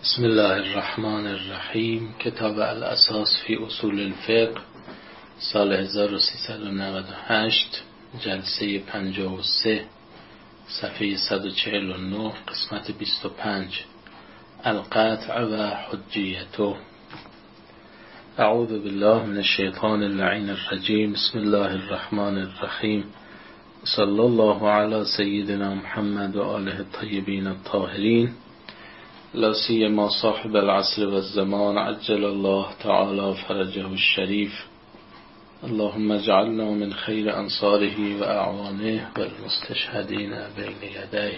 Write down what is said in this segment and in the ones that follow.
بسم الله الرحمن الرحیم. کتاب الاساس فی اصول الفقه، سال 1398، جلسه 53، صفحه 149، قسمت 25. القطع و حجیته. اعوذ بالله من الشیطان اللعین الرجیم. بسم الله الرحمن الرحیم. صلی الله علی سیدنا محمد و آله الطیبین الطاهرین، لا سیما صاحب العصر و الزمان عجل الله تعالی فرجه الشریف. اللهم اجعلنا من خیر انصاره و اعوانه و المستشهدین بین یدیه.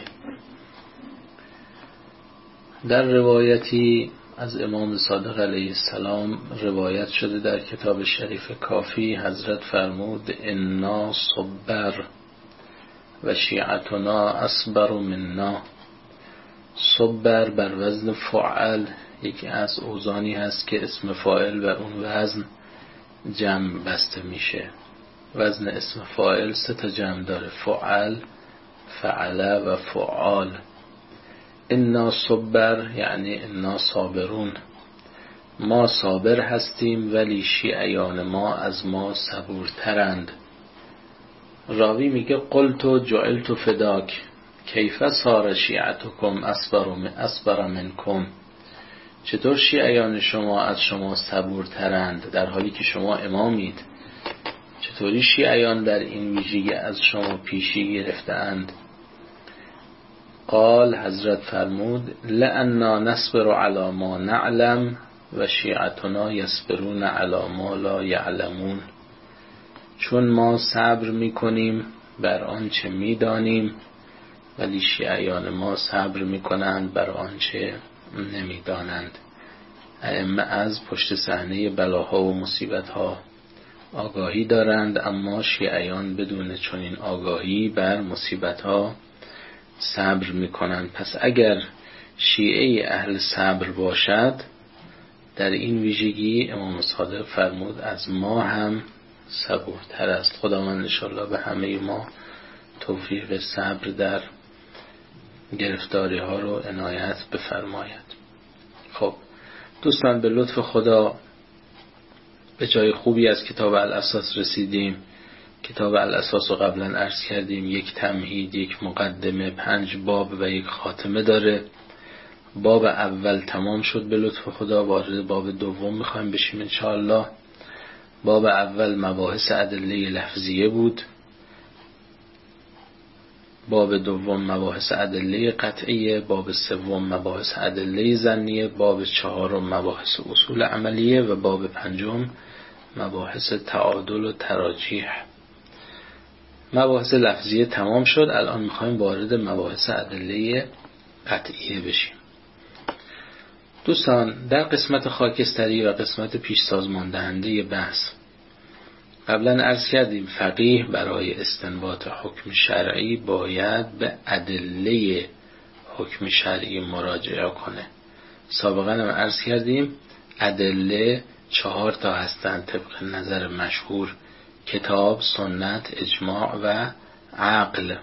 در روایتی از امام صادق علیه السلام روایت شده در کتاب شریف کافی، حضرت فرمود انا صبر و شیعتنا اصبر منا. صبر بر وزن فعل یکی از اوزانی هست که اسم فاعل بر اون وزن جمع بسته میشه. وزن اسم فاعل 3 جمع داره: فعل، فعل و فعال. انا صبر یعنی انا صابرون، ما صابر هستیم ولی شیعیان ما از ما صبورترند. راوی میگه قلت جعلت فداک کیف صار شیعتکم اصبر منکم. چطور شیعیان شما از شما صبورترند در حالی که شما امامید؟ چطوری شیعیان در این ویژگی از شما پیشی گرفتند؟ قال، حضرت فرمود لأننا نصبر علی ما نعلم و شیعتنا یصبرون علی ما لا یعلمون. چون ما صبر میکنیم بر آنچه میدانیم ولی شیعیان ما صبر میکنند بر آنچه نمیدانند. ائمه از پشت صحنه بلاها و مصیبتها آگاهی دارند، اما شیعیان بدون چنین آگاهی بر مصیبتها صبر میکنند. پس اگر شیعه اهل صبر باشد، در این ویژگی امام صادق فرمود از ما هم صبورتر است. خداوند انشاءالله به همه ما توفیق صبر در گرفتاری ها رو عنایت بفرماید. خب دوستان، به لطف خدا به جای خوبی از کتاب الاساس رسیدیم. کتاب الاساس رو قبلا عرض کردیم، یک تمهید، یک مقدمه، 5 باب و یک خاتمه داره. باب اول تمام شد به لطف خدا، وارد باب دوم میخوایم بشیم انشاءالله. باب اول مباحث ادله لفظیه بود، باب دوم مباحث ادله قطعیه، باب سوم مباحث ادله ظنیه، باب چهارم مباحث اصول عملیه و باب پنجم مباحث تعادل و تراجیح. مباحث لفظیه تمام شد، الان میخوایم وارد مباحث ادله قطعیه بشیم. دوستان، در قسمت خاکستری و قسمت پیش سازمان دهنده بحث قبلا عرض کردیم فقیه برای استنباط حکم شرعی باید به ادله حکم شرعی مراجعه کنه. سابقا هم عرض کردیم ادله 4 هستند طبق نظر مشهور: کتاب، سنت، اجماع و عقل.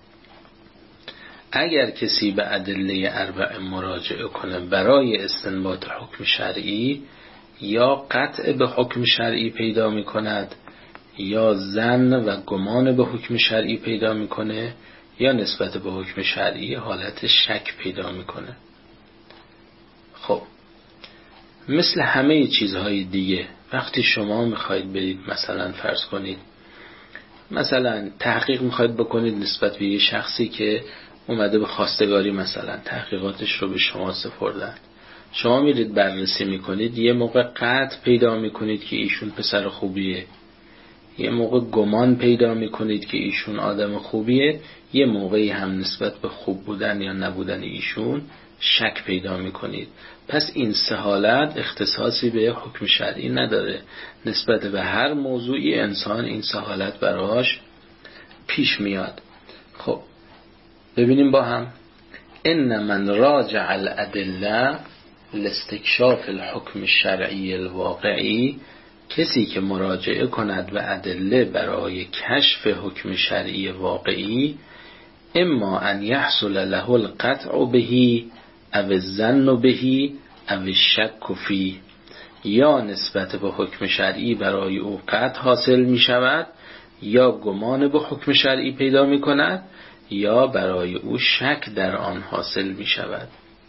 اگر کسی به ادله 4 مراجعه کنه برای استنباط حکم شرعی، یا قطع به حکم شرعی پیدا می کند، یا ظن و گمان به حکم شرعی پیدا میکنه، یا نسبت به حکم شرعی حالت شک پیدا میکنه. خب مثل همه چیزهای دیگه وقتی شما میخواید برید مثلا فرض کنید مثلا تحقیق میخواید بکنید نسبت به یه شخصی که اومده به خواستگاری، مثلا تحقیقاتش رو به شما سپردن، شما میرید بررسی میکنید، یه موقع قطع پیدا میکنید که ایشون پسر خوبیه، یه موقع گمان پیدا میکنید که ایشون آدم خوبیه، یه موقعی هم نسبت به خوب بودن یا نبودن ایشون شک پیدا میکنید. پس این 3 حالت اختصاصی به حکم شرعی نداره. نسبت به هر موضوعی انسان این 3 حالت براش پیش میاد. خب ببینیم با هم. ان من راجع الادله لاستکشاف الحکم الشرعی الواقعی، کسی که مراجعه کند به ادله برای کشف حکم شرعی واقعی، اما ان یحصل له القطع به او الظن بهی او الشک فیه، یا نسبت به حکم شرعی برای او قطع حاصل می شود یا گمان به حکم شرعی پیدا می کند یا برای او شک در آن حاصل می شود.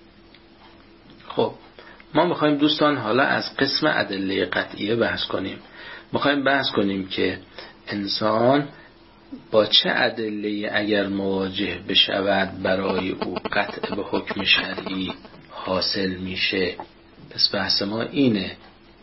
خب ما میخوایم دوستان حالا از قسم ادله قطعیه بحث کنیم. میخوایم بحث کنیم که انسان با چه ادله اگر مواجه بشود برای او قطع به حکم شرعی حاصل میشه. پس بحث ما اینه.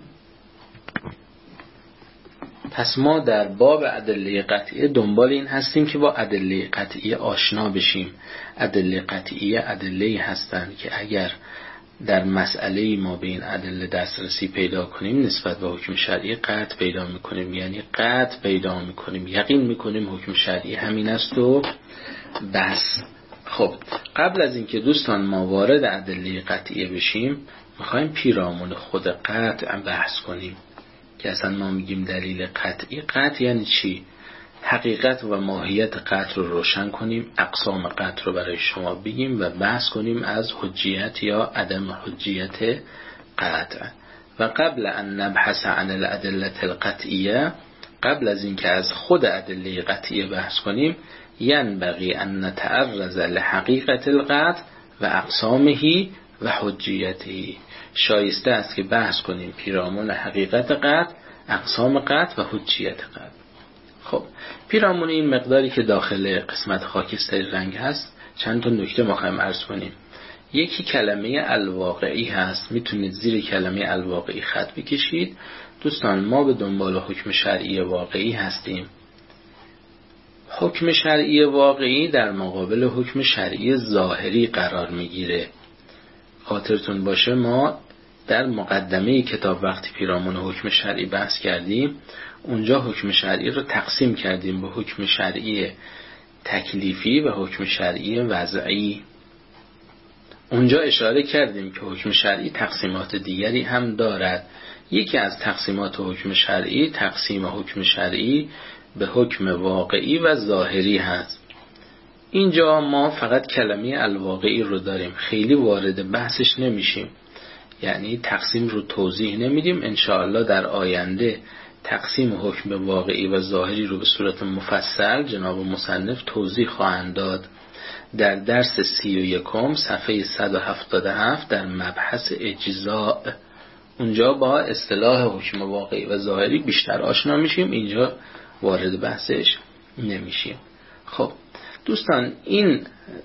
پس ما در باب ادله قطعیه دنبال این هستیم که با ادله قطعیه آشنا بشیم. ادله قطعیه ادله‌ای هستند که اگر در مسئله ما به این ادله دسترسی پیدا کنیم نسبت به حکم شرعی قطع پیدا میکنیم، یعنی قطع پیدا میکنیم، یقین میکنیم حکم شرعی همین است و بس. خب قبل از اینکه دوستان ما وارد ادله قطعیه بشیم میخوایم پیرامون خود قطع بحث کنیم که اصلا ما میگیم دلیل قطعی. قطع یعنی چی؟ حقیقت و ماهیت قطع رو روشن کنیم، اقسام قطع رو برای شما بگیم و بحث کنیم از حجیت یا عدم حجیت قطع. و قبل ان نبحث عن الادله القطعیه، قبل از اینکه از خود ادله قطعیه بحث کنیم، ینبغی ان نتعرض لحقیقت القطع و اقسامه و حجیته، شایسته است که بحث کنیم پیرامون حقیقت قطع، اقسام قطع و حجیت قطع. خب پیرامون این مقداری که داخل قسمت خاکستری رنگ هست چند تا نکته می‌خوایم عرض کنیم. یکی کلمه الواقعی هست، میتونید زیر کلمه الواقعی خط بکشید. دوستان ما به دنبال حکم شرعی واقعی هستیم. حکم شرعی واقعی در مقابل حکم شرعی ظاهری قرار میگیره. خاطرتون باشه ما در مقدمه کتاب وقتی پیرامون حکم شرعی بحث کردیم اونجا حکم شرعی رو تقسیم کردیم به حکم شرعی تکلیفی و حکم شرعی وضعی. اونجا اشاره کردیم که حکم شرعی تقسیمات دیگری هم دارد. یکی از تقسیمات حکم شرعی تقسیم حکم شرعی به حکم واقعی و ظاهری هست. اینجا ما فقط کلمه الواقعی رو داریم، خیلی وارد بحثش نمیشیم، یعنی تقسیم رو توضیح نمیدیم. انشاءالله در آینده تقسیم حکم واقعی و ظاهری رو به صورت مفصل جناب مصنف توضیح خواهند داد در درس 31 صفحه 177 در مبحث اجزاء. اونجا با اصطلاح حکم واقعی و ظاهری بیشتر آشنا میشیم، اینجا وارد بحثش نمیشیم. خب دوستان این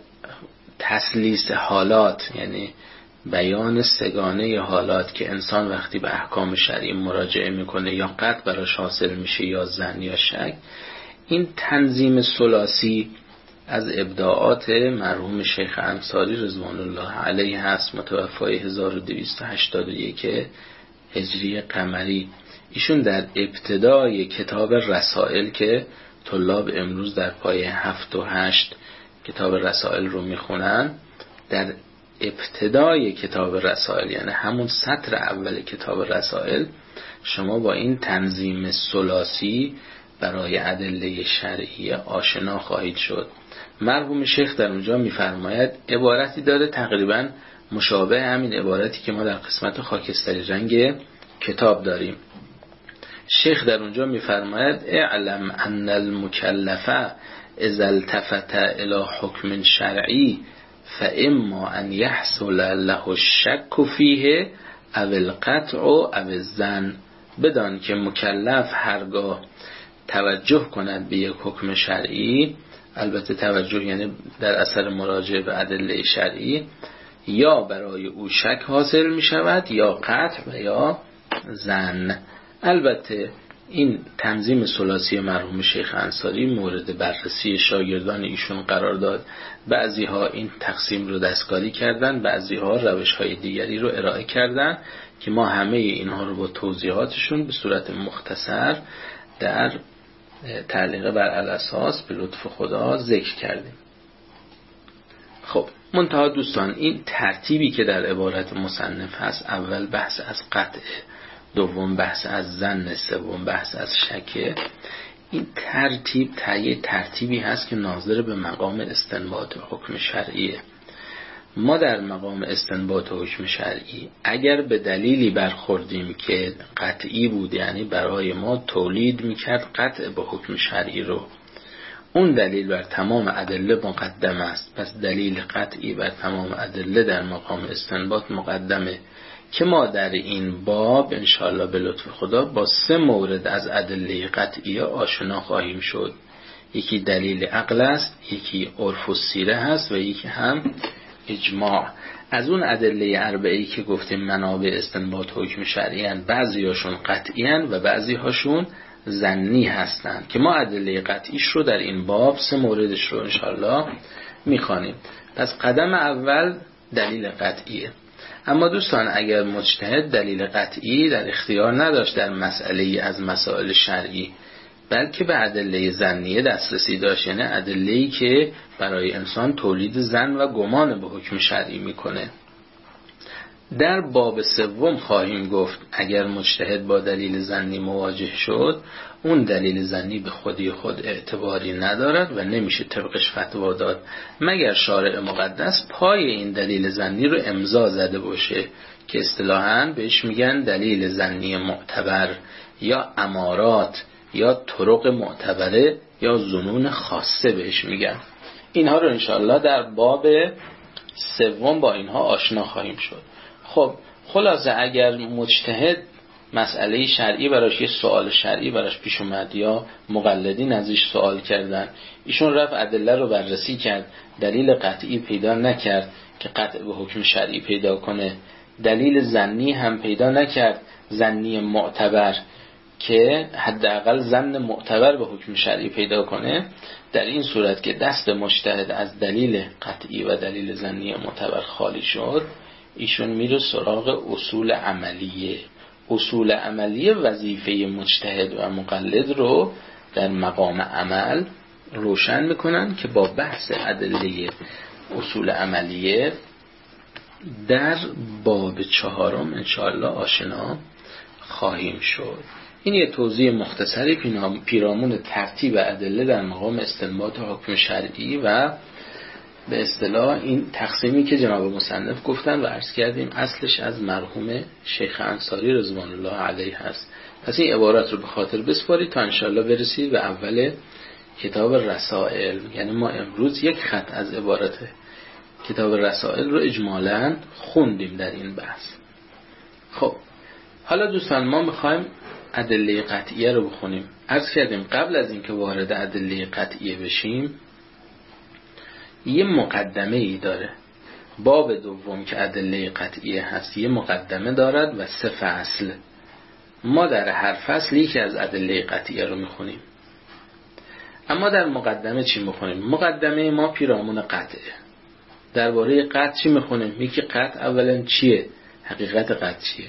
تسلیس حالات یعنی بیان سگانه حالات که انسان وقتی به احکام شرعی مراجعه میکنه یا قطع براش حاصل میشه یا ظن یا شک، این تنظیم ثلاثی از ابداعات مرحوم شیخ انصاری رضوان الله علیه هست، متوفای 1281 هجری قمری. ایشون در ابتدای کتاب رسائل که طلاب امروز در پایه 7 و 8 کتاب رسائل رو میخونن، در ابتدای کتاب رسائل یعنی همون سطر اول کتاب رسائل شما با این تنظیم ثلاثی برای ادله شرعی آشنا خواهید شد. مرحوم شیخ در اونجا میفرماید عبارتی داره تقریبا مشابه همین عبارتی که ما در قسمت خاکستری رنگ کتاب داریم. شیخ در اونجا میفرماید اعلم ان المکلف اذا التفت الى حکم شرعی فاما ان يحصل له الشك فيه او القطع او الظن. بدان که مکلف هرگاه توجه کند به یک حکم شرعی، البته توجه یعنی در اثر مراجعه به ادله شرعی، یا برای او شک حاصل می شود یا قطع و یا ظن. البته این تنظیم ثلاثی مرحوم شیخ انصاری مورد بررسی شاگردان ایشون قرار داد. بعضی ها این تقسیم رو دستکاری کردن، بعضی ها روش های دیگری رو ارائه کردن که ما همه اینها رو با توضیحاتشون به صورت مختصر در تعلیق بر الاساس به لطف خدا ذکر کردیم. خب منتها دوستان این ترتیبی که در عبارت مصنف هست، اول بحث از قطع، دوم بحث از ظن، سوم بحث از شک، این ترتیبی هست که ناظر به مقام استنباط حکم شرعیه. ما در مقام استنباط حکم شرعی اگر به دلیلی برخوردیم که قطعی بود، یعنی برای ما تولید میکرد قطع به حکم شرعی رو، اون دلیل بر تمام ادله مقدم است، پس دلیل قطعی بر تمام ادله در مقام استنباط مقدمه، که ما در این باب انشاءالله به لطف خدا با 3 مورد از ادله قطعی آشنا خواهیم شد. یکی دلیل عقل است، یکی عرف و سیره هست و یکی هم اجماع. از اون ادله اربعه‌ای که گفتیم منابع استنباط حکم شرعی هستند، بعضی هاشون قطعی هستند و بعضی هاشون ظنی هستند، که ما ادله قطعیش رو در این باب 3 موردش رو انشاءالله میخوانیم. پس قدم اول دلیل قطعیه. اما دوستان اگر مجتهد دلیل قطعی در اختیار نداشت در مسئله از مسائل شرعی، بلکه به ادله ظنیه دسترسی داشت، یعنی ادله‌ای که برای انسان تولید ظن و گمان به حکم شرعی میکنه، در باب 3 خواهیم گفت اگر مجتهد با دلیل ظنی مواجه شد، اون دلیل ظنی به خودی خود اعتباری ندارد و نمیشه طبقش فتوا داد مگر شارع مقدس پای این دلیل ظنی رو امضا زده باشه، که اصطلاحاً بهش میگن دلیل ظنی معتبر یا امارات یا طرق معتبره یا ظنون خاصه بهش میگن. اینها رو انشاءالله در باب 3 با اینها آشنا خواهیم شد. خب خلاصه اگر مجتهد مسئله شرعی براش، یه سوال شرعی براش پیش اومد یا مقلدین ازش سوال کردن، ایشون رفت ادله رو بررسی کرد، دلیل قطعی پیدا نکرد که قطع به حکم شرعی پیدا کنه، دلیل ظنی هم پیدا نکرد، ظنی معتبر که حداقل ظن معتبر به حکم شرعی پیدا کنه، در این صورت که دست مجتهد از دلیل قطعی و دلیل ظنی معتبر خالی شد، ایشون میره سراغ اصول عملیه. اصول عملیه وظیفه مجتهد و مقلد رو در مقام عمل روشن میکنن که با بحث ادله اصول عملیه در باب 4 انشاءالله آشنا خواهیم شد. این یه توضیح مختصری پیرامون ترتیب ادله در مقام استنباط حکم شرعی و به اصطلاح این تقسیمی که جناب مصنف گفتن و عرض کردیم اصلش از مرحوم شیخ انصاری رضوان الله علیه هست. پس این عبارت رو به خاطر بسپارید تا انشاءالله برسید به اول کتاب رسائل. یعنی ما امروز یک خط از عبارت کتاب رسائل رو اجمالاً خوندیم در این بحث. خب حالا دوستان ما میخوایم ادله قطعیه رو بخونیم. عرض کردیم قبل از اینکه وارد ادله قطعیه بشیم یه مقدمه ای داره. باب 2 که ادله قطعیه هست یه مقدمه دارد و 3 فصل. ما در هر فصل یکی از ادله قطعیه رو میخونیم. اما در مقدمه چی میخونیم؟ مقدمه ما پیرامون قطعه. درباره قطع چی میخونیم؟ یکی قطع اولا چیه؟ حقیقت قطع چیه؟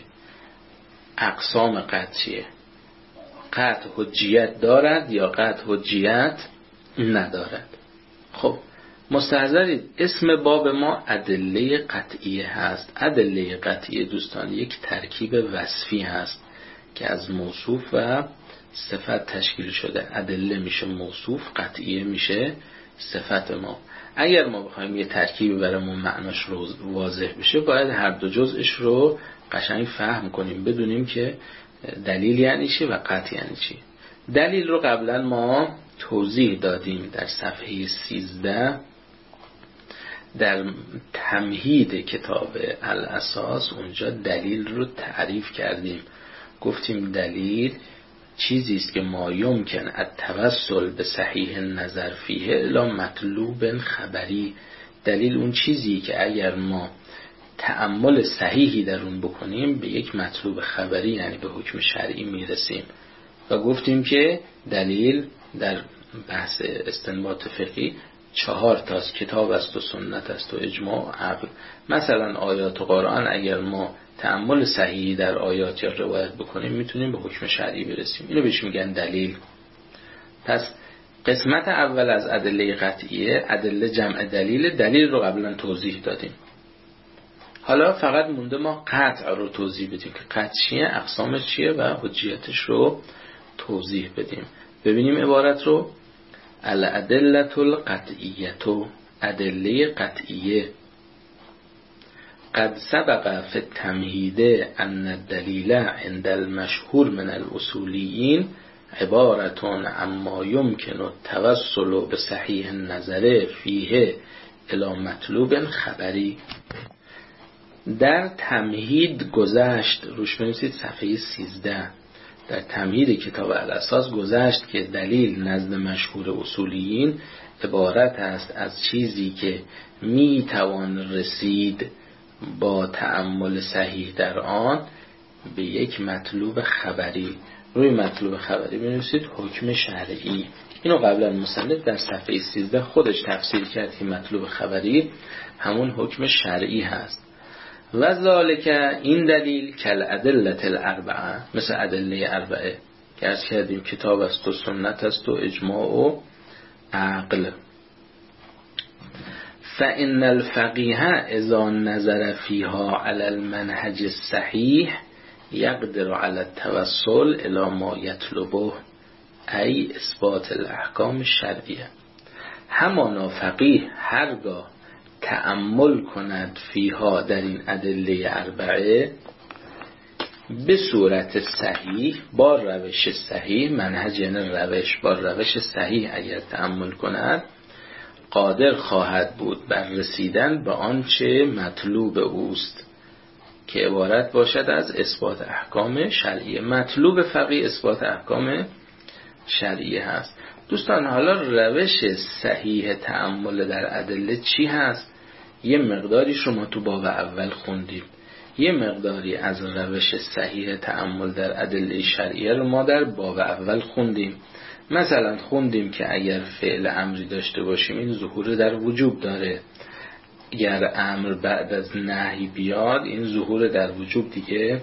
اقسام قطع چیه؟ قطع حجیت دارد یا قطع حجیت ندارد؟ خب مستحضرید اسم باب ما ادله قطعیه هست. ادله قطعیه دوستان یک ترکیب وصفی هست که از موصوف و صفت تشکیل شده. ادله میشه موصوف، قطعیه میشه صفت ما. اگر ما بخوایم یه ترکیب برامون معناش رو واضح بشه باید هر دو جزءش رو قشنگ فهم کنیم، بدونیم که دلیل یعنی چی و قطع یعنی چی. دلیل رو قبلا ما توضیح دادیم در صفحه 13 در تمهید کتاب الاساس. اونجا دلیل رو تعریف کردیم، گفتیم دلیل چیزی است که ما یمکن التوسل به صحیح نظر فیه الی مطلوب خبری. دلیل اون چیزی که اگر ما تأمل صحیحی در اون بکنیم به یک مطلوب خبری یعنی به حکم شرعی میرسیم. و گفتیم که دلیل در بحث استنباط فقهی 4 تاست، کتاب است و سنت است و اجماع و عقل. مثلا آیات قرآن اگر ما تأمل صحیحی در آیات یا روایت بکنیم میتونیم به حکم شرعی برسیم. اینو بهش میگن دلیل. پس قسمت اول از ادله قطعیه، ادله جمع دلیل. دلیل رو قبلا توضیح دادیم. حالا فقط مونده ما قطع رو توضیح بدیم که قطع چیه، اقسامش چیه و حجیتش رو توضیح بدیم. ببینیم عبارت رو. الادله القطعیه، ادله قطعیه. قد سبق فی التمهید ان الدلیل عند المشهور من الاصولیین عبارتون اما یمکن التوسل به صحیح النظر فیه الی مطلوب خبری. در تمهید گذشت، روش بنویسید صفحه 13، در تمهید کتاب الاساس گذشت که دلیل نزد مشهور اصولیین عبارت است از چیزی که می توان رسید با تأمل صحیح در آن به یک مطلوب خبری. روی مطلوب خبری بنویسید حکم شرعی. اینو قبلا مصنف در صفحه 13 خودش تفسیر کرد که مطلوب خبری همون حکم شرعی هست. و ذالک، این دلیل کالادله الاربعه، مثل ادله اربعه که از کردیم کتاب است و سنت است و اجماع و عقل. فإن الفقیه اذا نظر فیها علی المنهج الصحیح یقدر علی التوسل الی ما یطلبه ای اثبات الاحکام الشرعیه. همانا فقیه هرگاه تأمل کند فیها در این ادله اربعه به صورت صحیح، با روش صحیح، منهج یعنی روش، با روش صحیح اگر تأمل کند قادر خواهد بود بر رسیدن به آنچه مطلوب اوست که عبارت باشد از اثبات احکام شرعیه. مطلوب فقیه اثبات احکام شرعیه هست. دوستان حالا روش صحیح تأمل در ادله چی هست؟ یه مقداری شما تو باب اول خوندیم، یه مقداری از روش صحیح تأمل در ادله شرعیه رو ما در باب اول خوندیم. مثلا خوندیم که اگر فعل امری داشته باشیم این ظهور در وجوب داره، اگر امر بعد از نهی بیاد این ظهور در وجوب دیگه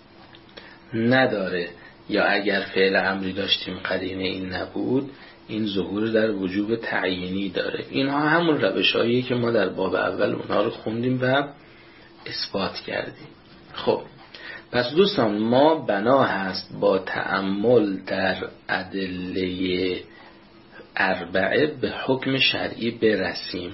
نداره، یا اگر فعل امری داشتیم قرینه این نبود این ظهور در وجوب تعیینی داره. اینها همون روش‌هاییه که ما در باب اول اونها رو خوندیم و اثبات کردیم. خب پس دوستان ما بنا هست با تأمل در ادله اربعه به حکم شرعی برسیم.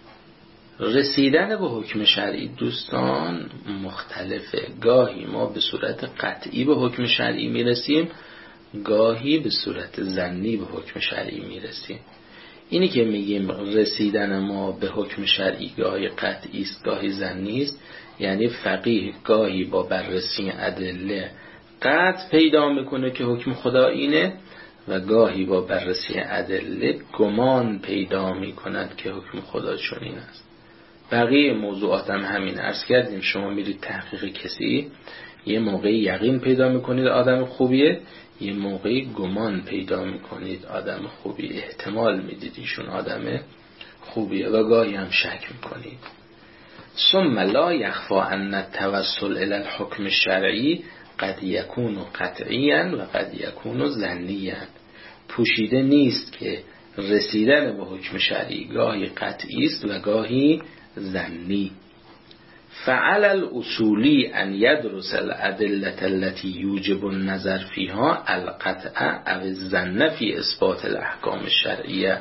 رسیدن به حکم شرعی دوستان مختلفه. گاهی ما به صورت قطعی به حکم شرعی میرسیم، گاهی به صورت ظنی به حکم شرعی میرسیم. اینی که میگیم رسیدن ما به حکم شرعی گاهی قطعی است گاهی ظنی است، یعنی فقیه گاهی با بررسی ادله قطع پیدا میکنه که حکم خدا اینه و گاهی با بررسی ادله گمان پیدا میکند که حکم خدا چنین است. بقیه موضوعات هم همین. عرض کردیم شما میرید تحقیق کسی، یه موقعی یقین پیدا میکنید آدم خوبیه، یه موقعی گمان پیدا میکنید آدم خوبی، احتمال میدید ایشون آدم خوبیه و گاهی هم شک میکنید. ثم لا یخفی ان التوسل الی الحکم الشرعی قد یکون قطعیا و قد یکون ظنیا. پوشیده نیست که رسیدن به حکم شرعی گاهی قطعی است و گاهی ظنی. فعل الاصولی ان یدرس الادله التي یوجب النظر فيها القطع او الظن في اثبات الاحکام الشرعیه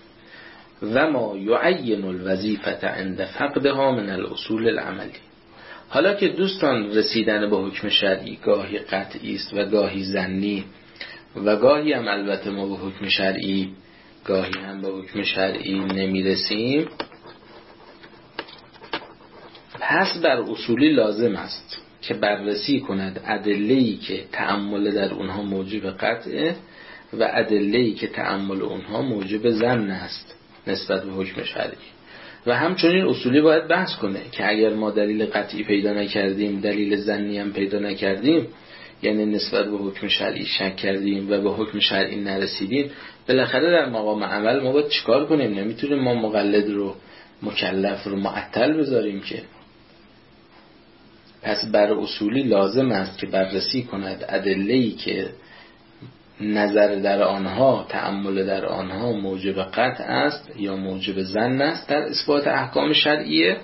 و ما یعین الوظیفه عند فقدها من الاصول العملی. حالا که دوستان رسیدن به حکم شرعی گاهی قطعی است و گاهی ظنی و گاهی هم البته ما به حکم شرعی گاهی هم به حکم شرعی نمیرسیم، پس بر اصولی لازم است که بررسی کند ادله‌ای که تأمل در اونها موجب قطعه و ادله‌ای که تأمل اونها موجب ظن است نسبت به حکم شرعی. و همچنین اصولی باید بحث کنه که اگر ما دلیل قطعی پیدا نکردیم، دلیل ظنی هم پیدا نکردیم، یعنی نسبت به حکم شرعی شک کردیم و به حکم شرعی نرسیدیم، بالاخره در مقام عمل ما باید چیکار کنیم؟ نمیتونیم ما مقلد رو، مکلف رو معطل بذاریم که. پس بر اصولی لازم است که بررسی کند ادله‌ای که نظر در آنها، تأمل در آنها موجب قطع است یا موجب ظن است در اثبات احکام شرعیه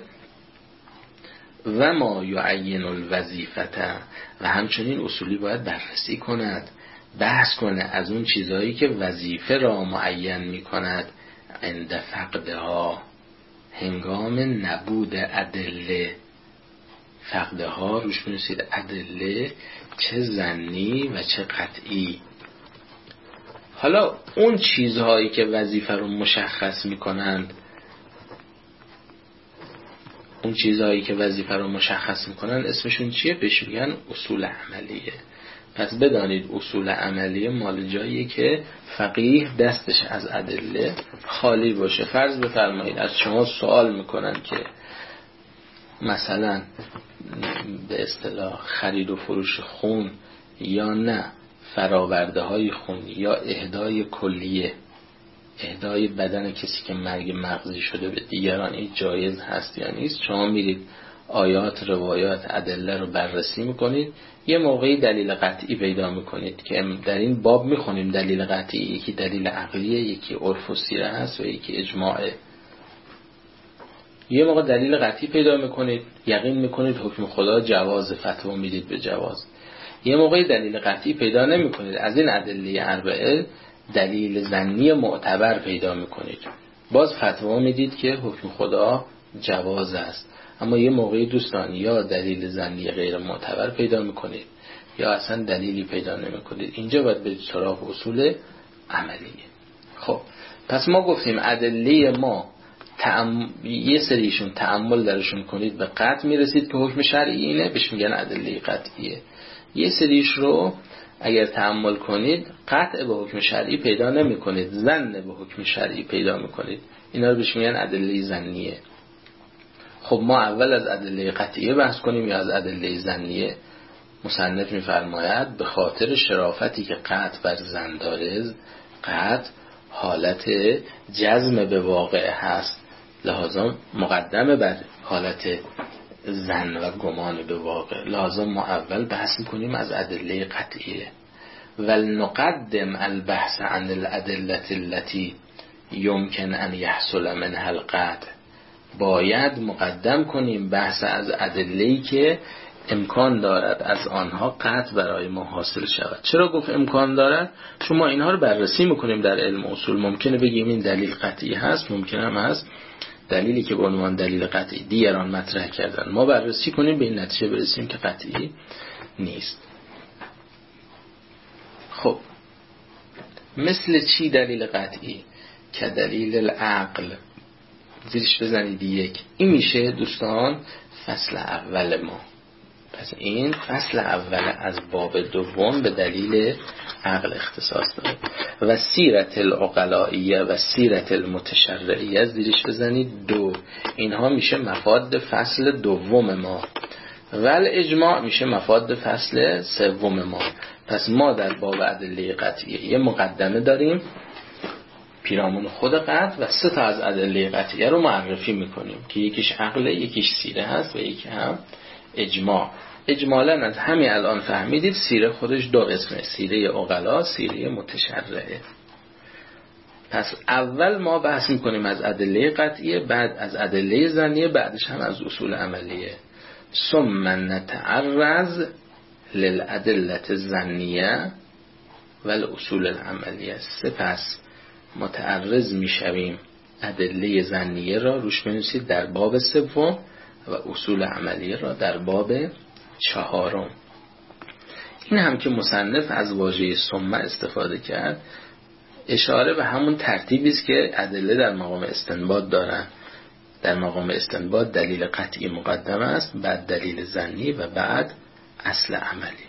و ما یعین الوظیفه، و همچنین اصولی باید بررسی کند، بحث کنه از اون چیزهایی که وظیفه را معین می کند عند فقدها، هنگام نبود ادله. تقده ها روش بنویسید ادله چه ظنی و چه قطعی. حالا اون چیزهایی که وظیفه رو مشخص میکنند، اون چیزهایی که وظیفه رو مشخص میکنن اسمشون چیه؟ بهش میگن اصول عملیه. پس بدانید اصول عملیه مال جاییه که فقیه دستش از ادله خالی باشه. فرض بفرمایید از شما سوال میکنن که مثلا به اصطلاح خرید و فروش خون یا نه فراورده های خون یا اهدای کلیه، اهدای بدن کسی که مرگ مغزی شده به دیگران، این جایز هست یا نیست. شما میرید آیات، روایات، ادله رو بررسی میکنید، یه موقعی دلیل قطعی پیدا میکنید که در این باب میخونیم دلیل قطعی یکی دلیل عقلیه، یکی عرف و سیره هست و یکی اجماعه. یه موقع دلیل قطعی پیدا میکنید، یقین میکنید حکم خدا جواز، فتوا میدید به جواز. یه موقعی دلیل قطعی پیدا نمیکنید، از این ادله اربعه دلیل ظنی معتبر پیدا میکنید، باز فتوا میدید که حکم خدا جواز است. اما یه موقعی دوستان یا دلیل ظنی غیر معتبر پیدا میکنید یا اصلا دلیلی پیدا نمیکنید. اینجا باید به سراغ اصول عملیه. خب پس ما گفتیم ادله ما یه سریشون تأمل درشون کنید به قطع میرسید که حکم شرعی اینه، بهش میگن ادله قطعیه. یه سریش رو اگر تأمل کنید قطع به حکم شرعی پیدا نمی کنید، ظن به حکم شرعی پیدا میکنید، اینا رو بهش میگن ادله ظنیه. خب ما اول از ادله قطعیه بحث کنیم یا از ادله ظنیه؟ مصنف میفرماید به خاطر شرافتی که قطع بر ظن داره، قطع حالت جزم به واقع هست، لحاظا مقدمه بر حالت ظن و گمان به واقع. لازم ما اول بحث میکنیم از ادله قطعیه. ولنقدم البحث عن الادله التي يمكن ان يحصل منها القطع. باید مقدم کنیم بحث از ادله‌ای که امکان دارد از آنها قطع برای ما حاصل شود. چرا گفت امکان دارد؟ چون ما اینها رو بررسی میکنیم در علم اصول. ممکنه بگیم این دلیل قطعی هست، ممکنه هم هست دلیلی که به عنوان دلیل قطعی دیگران مطرح کردن ما بررسی کنیم به این نتیجه برسیم که قطعی نیست. خب مثل چی دلیل قطعی؟ که دلیل العقل. زیرش بزنید یک. این میشه دوستان فصل اول ما. پس این فصل اول از باب دوم به دلیل عقل اختصاص داره. و سیرت العقلائیه و سیرت المتشرعیه زیرش بزنید دو. اینها میشه مفاد فصل دوم ما. و الاجماع میشه مفاد فصل سوم ما. پس ما در باب ادله قطعیه یه مقدمه داریم پیرامون خود قطع و سه تا از ادله قطعیه رو معرفی میکنیم که یکیش عقله، یکیش سیره هست و یکی هم اجماع. اجمالاً از همین الان فهمیدید سیره خودش دو قسمه، سیره عقلا، سیره متشرعه. پس اول ما بحث میکنیم از ادله قطعیه، بعد از ادله ظنیه، بعدش هم از اصول عملیه. ثم نتعرض للادله الظنیه و الاصول العملیه. سپس متعرض میشویم ادله ظنیه را، روش بنویسید، در باب سوم و اصول عملیه را در باب چهارم. این هم که مصنف از واژه ثم استفاده کرد اشاره به همون ترتیبی است که ادله در مقام استنباط دارن. در مقام استنباط دلیل قطعی مقدم است، بعد دلیل ظنی و بعد اصل عملی.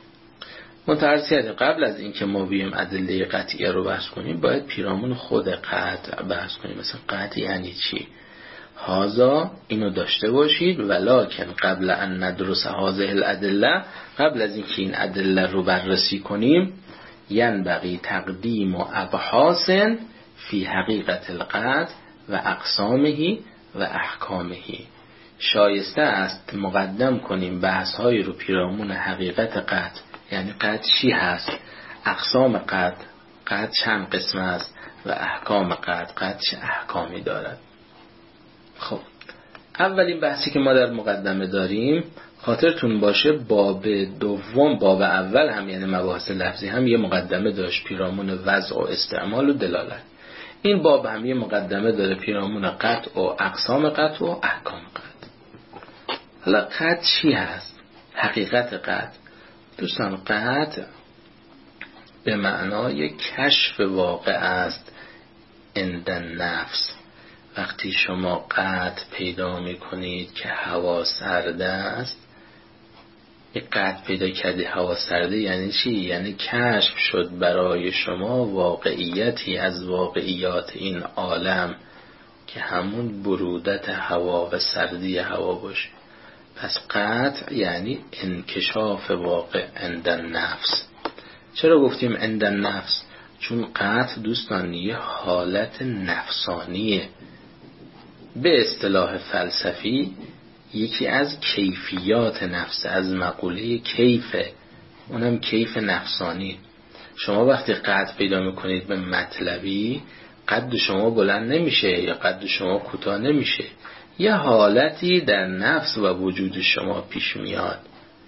متعرض قبل از اینکه ما بیایم ادله قطعیه رو بحث کنیم باید پیرامون خود قطع بحث کنیم. مثلا قطع یعنی چی؟ هازا اینو داشته باشید ولکن قبل ان ندرس هذه الادله، قبل از اینکه این ادله رو بررسی کنیم ینبغی تقدیم و ابحاث فی حقیقت القطع و اقسامه و احکامه. شایسته است مقدم کنیم بحث های رو پیرامون حقیقت قطع، یعنی قطع چی هست، اقسام قطع، قطع چند قسم است و احکام قطع چه احکامی دارد. خب اولین بحثی که ما در مقدمه داریم، خاطرتون باشه باب دوم، باب اول هم یعنی مباحث لفظی هم یه مقدمه داشت پیرامون وضع و استعمال و دلالت. این باب هم یه مقدمه داره پیرامون قطع و اقسام قطع و احکام قطع. حالا قطع چی هست؟ حقیقت قطع دوستان، قطع به معنای کشف واقع است عند النفس. وقتی شما قطع پیدا میکنید که هوا سرده است، یک قطع پیدا کردی هوا سرده یعنی چی؟ یعنی کشف شد برای شما واقعیتی از واقعیات این عالم که همون برودت هوا و سردی هوا باشه. پس قطع یعنی انکشاف واقع عند النفس. چرا گفتیم عند النفس؟ چون قطع دوستان یه حالت نفسانیه، به اصطلاح فلسفی یکی از کیفیات نفس، از مقوله کیفه، اونم کیف نفسانی. شما وقتی قطع پیدا میکنید به مطلبی، قد شما بلند نمیشه یا قد شما کوتاه نمیشه، یه حالتی در نفس و وجود شما پیش میاد.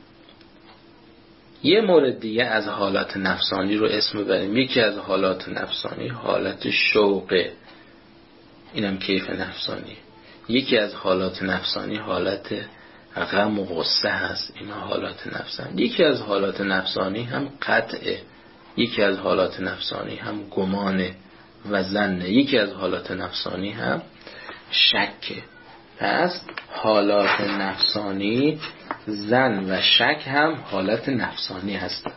یه مورد دیگه از حالات نفسانی رو اسم ببریم. یکی از حالات نفسانی حالت شوقه، اینم کیف نفسانی. یکی از حالات نفسانی حالت غم و غصه هست، اینا حالات نفسانی. یکی از حالات نفسانی هم قطعه، یکی از حالات نفسانی هم گمانه و ظنه، یکی از حالات نفسانی هم شکه. پس حالات نفسانی، ظن و شک هم حالت نفسانی هستند.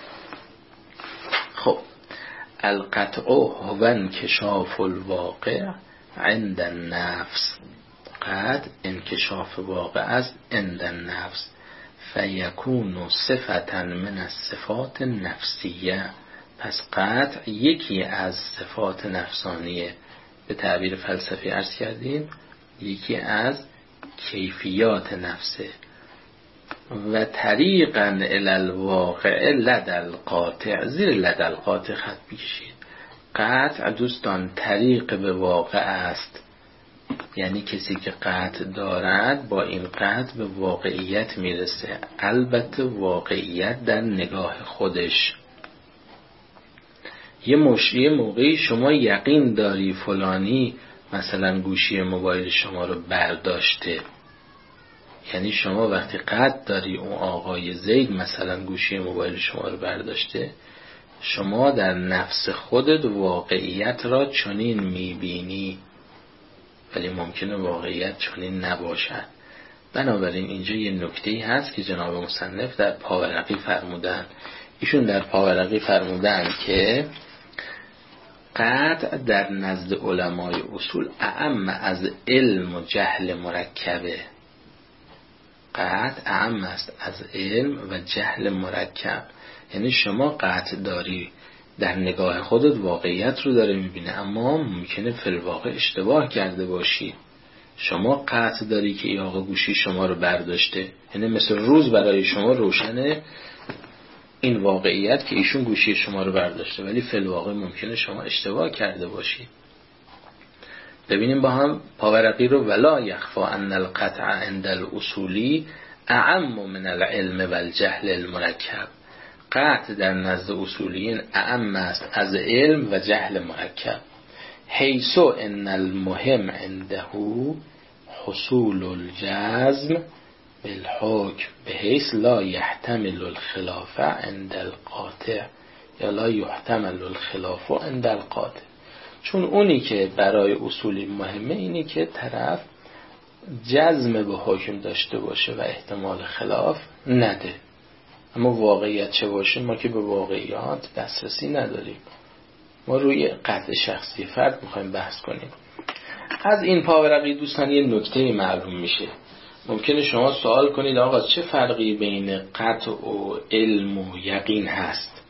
خب القطع هو انکشاف الواقع عند النفس. قطع انکشاف واقع است عند النفس، فیکون صفتا من الصفات النفسیه. پس قطع یکی از صفات نفسانیه، به تعبیر فلسفی عرض کردیم یکی از کیفیات نفسه. و طریقا الی الواقع لدى القاطع، زیر لدى القاطع خط بکشید. قطع دوستان طریق به واقع است، یعنی کسی که قطع دارد با این قطع به واقعیت میرسه، البته واقعیت در نگاه خودش. یه موقعی شما یقین داری فلانی مثلا گوشی موبایل شما رو برداشته، یعنی شما وقتی قطع داری اون آقای زید مثلا گوشی موبایل شما رو برداشته، شما در نفس خودت واقعیت را چنین میبینی، ولی ممکنه واقعیت چنین نباشد. بنابراین اینجا یه نکته‌ای هست که جناب مصنف در پاورقی فرمودن. ایشون در پاورقی فرمودن که قطع در نزد علمای اصول اعم از علم و جهل مرکبه. قطع اعم است از علم و جهل مرکب، یعنی شما قطع داری در نگاه خودت واقعیت رو داره میبینه، اما ممکنه فی الواقع اشتباه کرده باشی. شما قطع داری که ای آقا گوشی شما رو برداشته، یعنی مثل روز برای شما روشنه این واقعیت که ایشون گوشی شما رو برداشته، ولی فی الواقع ممکنه شما اشتباه کرده باشی. ببینیم با هم پاورقی رو. ولا یخفا ان القطع عند الاصولی اعم من العلم والجهل المرکب. قطع در نزد اصولیین اعم است از علم و جهل مرکب، حیث ان المهم عنده حصول الجزم بالحکم بحیث لا یحتمل الخلاف عند القاطع، یا لا یحتمل الخلاف عند القاطع. چون اونی که برای اصولی مهمه اینی که طرف جزم به حکم داشته باشه و احتمال خلاف نده. اما واقعیت چه باشه؟ ما که به واقعیات دسترسی نداریم، ما روی قطع شخصی فرد میخوایم بحث کنیم. از این پاورقی دوستان یه نکته معلوم میشه. ممکنه شما سوال کنید آقا چه فرقی بین قطع و علم و یقین هست؟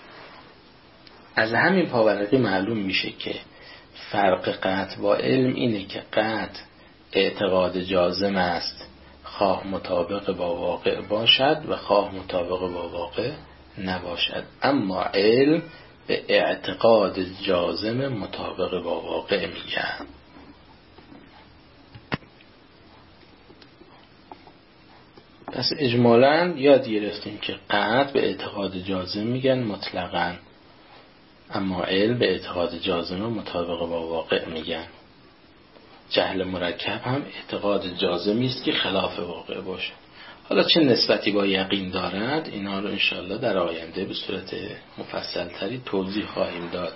از همین پاورقی معلوم میشه که فرق قطع با علم اینه که قطع اعتقاد جازم است، خواه مطابق با واقع باشد و خواه مطابق با واقع نباشد، اما علم به اعتقاد جازم مطابق با واقع میگن. پس اجمالاً یاد گرفتیم که قطع به اعتقاد جازم میگن مطلقاً، اما علم به اعتقاد جازم مطابق با واقع میگن. جهل مرکب هم اعتقاد جازمی است که خلاف واقع باشد. حالا چه نسبتی با یقین دارد اینا رو انشاءالله در آینده به صورت مفصل تری توضیح خواهیم داد.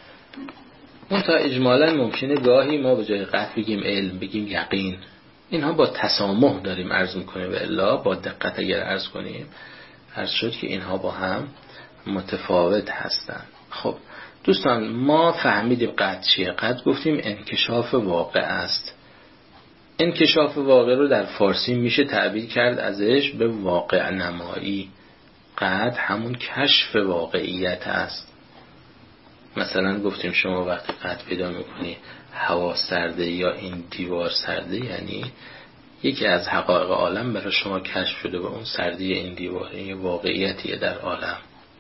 منتها اجمالا ممکنه گاهی ما به جای قطع بگیم علم، بگیم یقین. اینها با تسامح داریم عرض میکنیم و الا با دقت اگر عرض کنیم عرض شد که اینها با هم متفاوت هستند. خب دوستان، ما فهمیدیم قطع چیه. قطع گفتیم انکشاف واقع است. انکشاف واقع رو در فارسی میشه تعبیر کرد ازش به واقع نمایی. قطع همون کشف واقعیت است. مثلا گفتیم شما وقتی قطع پیدا میکنی هوا سرده یا این دیوار سرده، یعنی یکی از حقایق عالم برای شما کشف شده و اون سردی این دیوار، این واقعیتیه در عالم.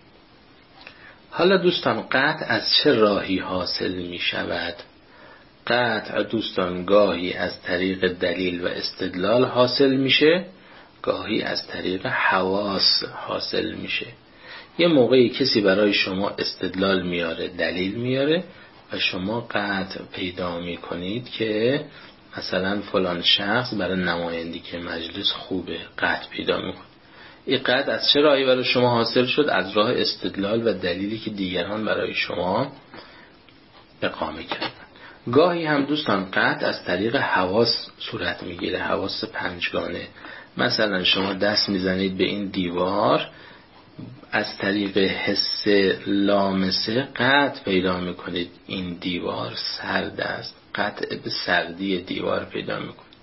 حالا دوستان، قطع از چه راهی حاصل می شود؟ قطع دوستان گاهی از طریق دلیل و استدلال حاصل میشه، گاهی از طریق حواس حاصل میشه. یه موقعی کسی برای شما استدلال میاره، دلیل میاره و شما قطع پیدا میکنید که مثلا فلان شخص برای نمایندگی مجلس خوبه، قطع پیدا میکنید. این قطع از چه راهی برای شما حاصل شد؟ از راه استدلال و دلیلی که دیگران برای شما اقامه کردن. گاهی هم دوستان قطع از طریق حواس صورت میگیره، حواس پنجگانه. مثلا شما دست میزنید به این دیوار، از طریق حس لامسه قطع پیدا میکنید این دیوار سرد است، قطع به سردی دیوار پیدا میکنید.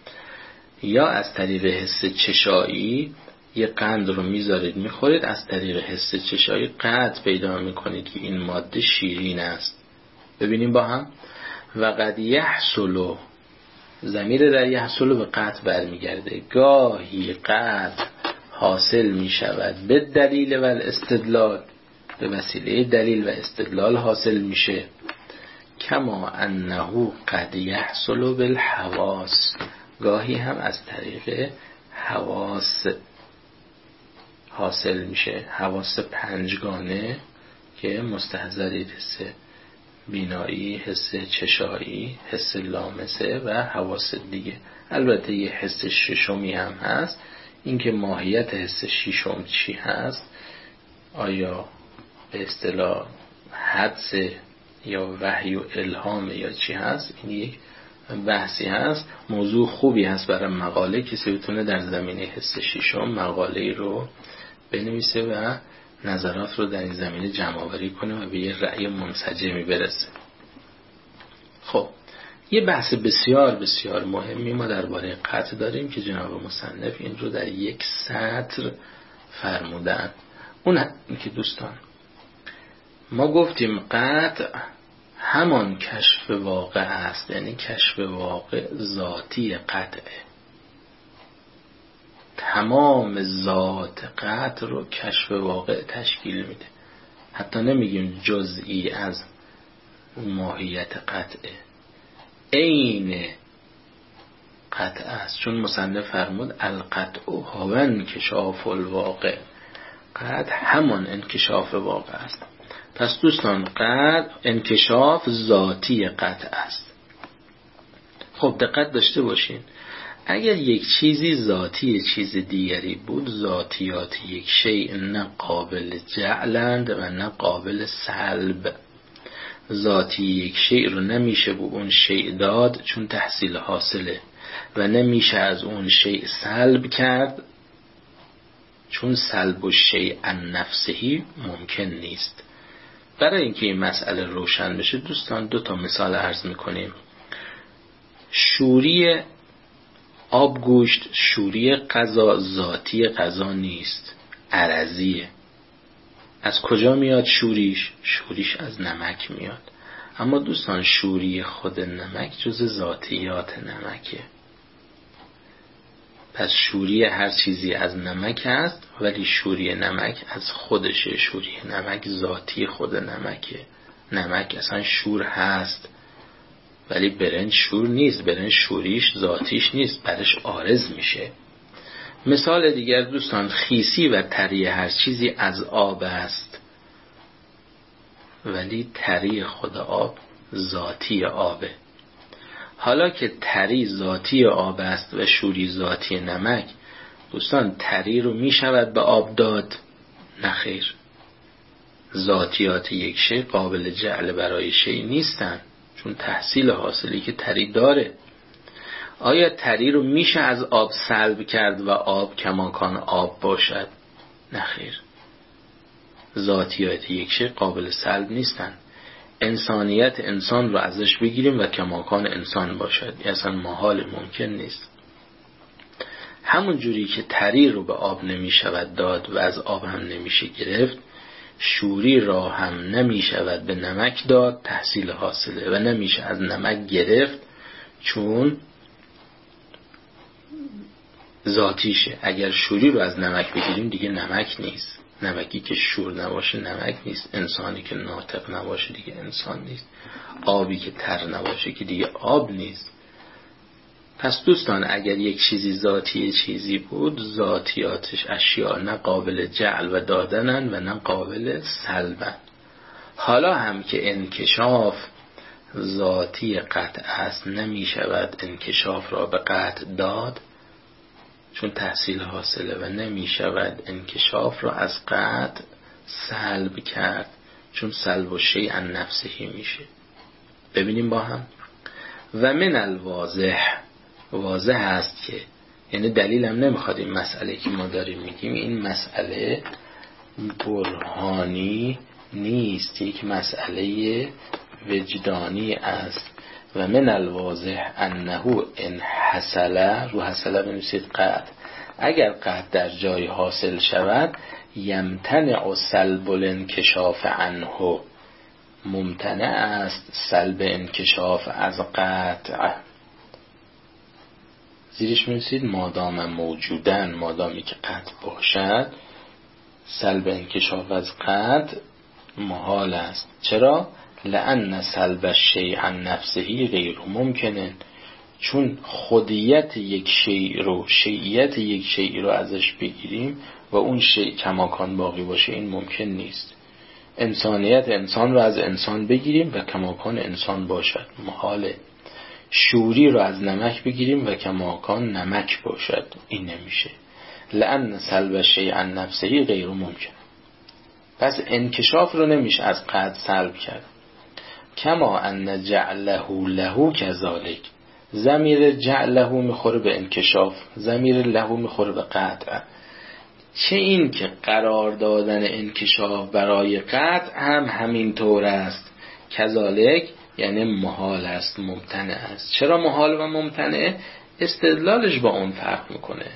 یا از طریق حس چشایی یه قند رو میذارید میخورید، از طریق حس چشایی قطع پیدا میکنید که این ماده شیرین است. ببینیم با هم. و قد یحصل، ضمیر در یحصل به قطع برمیگرده. گاهی قطع حاصل می شود به دلیل و استدلال، به وسیله دلیل و استدلال حاصل میشه. کما انه قد یحصل بالحواس، گاهی هم از طریق حواس حاصل میشه. حواس پنجگانه که مستحضرید حس بینایی، حس چشایی، حس لامسه و حواس دیگه. البته یه حس ششمی هم هست، اینکه ماهیت حس ششم چی هست، آیا به اصطلاح حدس یا وحی و الهام یا چی هست، این یک بحثی هست. موضوع خوبی هست برای مقاله، کسی بتونه در زمینه حس ششم مقاله رو بنویسه و نظرات رو در این زمینه جمع‌آوری کنه و به یه رأی منسجمی برسه. خب یه بحث بسیار بسیار مهمی ما درباره قطع داریم که جناب مصنف این رو در یک سطر فرمودن. اون که دوستان ما گفتیم قطع همان کشف واقع است، یعنی کشف واقع ذاتی قطعه. تمام ذات قطع رو کشف واقع تشکیل میده. حتی نمیگیم جزئی از ماهیت قطعه، عین قطع است. چون مصنف فرمود القطع هو انکشاف الواقع، قطع همان انکشاف واقع است. پس دوستان قطع انکشاف ذاتی قطع است. خب دقت داشته باشین، اگر یک چیزی ذاتی چیز دیگری بود، ذاتیات یک شیء نه قابل جعلند و نه قابل سلب. ذاتی یک شیء رو نمیشه به اون شیء داد چون تحصیل حاصله، و نمیشه از اون شیء سلب کرد چون سلب الشیء عن نفسه ممکن نیست. برای اینکه این مسئله روشن بشه دوستان دو تا مثال عرض میکنیم. شوری آبگوشت، شوری غذا ذاتی غذا نیست، عرضیه. از کجا میاد شوریش؟ شوریش از نمک میاد. اما دوستان شوری خود نمک جز ذاتیات نمکه. پس شوری هر چیزی از نمک است، ولی شوری نمک از خودشه. شوری نمک ذاتی خود نمکه. نمک اصلا شور هست ولی برنج شور نیست، برنج شوریش ذاتیش نیست، برش عارض میشه. مثال دیگر دوستان، خیسی و تری هر چیزی از آب است، ولی تری خود آب ذاتی آبه. حالا که تری ذاتی آب است و شوری ذاتی نمک، دوستان تری رو می شود به آب داد؟ نخیر. ذاتیات یک شی قابل جعل برای شی نیستن، چون تحصیل حاصلی که تری داره. آیا تری رو میشه از آب سلب کرد و آب کماکان آب باشد؟ نخیر. ذاتیات یک شی قابل سلب نیستن. انسانیت انسان رو ازش بگیریم و کماکان انسان باشد، اصلا محال، ممکن نیست. همون جوری که تری رو به آب نمی شود داد و از آب هم نمیشه گرفت، شوری را هم نمی شود به نمک داد، تحصیل حاصله، و نمیشه از نمک گرفت چون ذاتیشه. اگر شوری رو از نمک بگیریم دیگه نمک نیست. نمکی که شور نباشه نمک نیست. انسانی که ناطق نباشه دیگه انسان نیست. آبی که تر نباشه که دیگه آب نیست. پس دوستان اگر یک چیزی ذاتی چیزی بود، ذاتیاتش اشیاء نه قابل جعل و دادنن و نه قابل سلبن. حالا هم که انکشاف ذاتی قطع است، نمی شود انکشاف را به قطع داد چون تحصیل حاصله، و نمی شود انکشاف را از قطع سلب کرد چون سلب و شیء عن نفسه میشه. ببینیم با هم. و من الواضح، واضح است که، یعنی دلیل هم نمیخواد این مسئله که ما داریم میگیم این مسئله برهانی نیست، یک مسئله وجدانی است. و من الواضح انه ان حصل، رو حصل بنویسید قطع، اگر قطع در جای حاصل شود، یمتنع سلب الانکشاف عنه، ممتنع است سلب انکشاف از قطع. زیرش بنویسید مادام موجودن، مادامی که قطع باشد، سلب انکشاف از قطع محال است. چرا؟ لأن سلب الشیء عن نفسه غیر ممکنه، چون خودیت یک شیء رو، شیعیت یک شیء رو ازش بگیریم و اون شیء کماکان باقی باشه، این ممکن نیست. انسانیت انسان رو از انسان بگیریم و کماکان انسان باشد، محاله. شوری رو از نمک بگیریم و کماکان نمک باشد، این نمیشه. لأن سلب الشیء عن نفسه غیر ممکن. پس انکشاف رو نمیشه از قطع سلب کرد. کما ان جعله له کذالک، ضمیر جعله میخوره به انکشاف، ضمیر له میخوره به قطع. چه این که قرار دادن انکشاف برای قطع هم همین طور است. کذالک یعنی محال است، ممتنع است. چرا محال و ممتنع؟ استدلالش با اون فرق میکنه.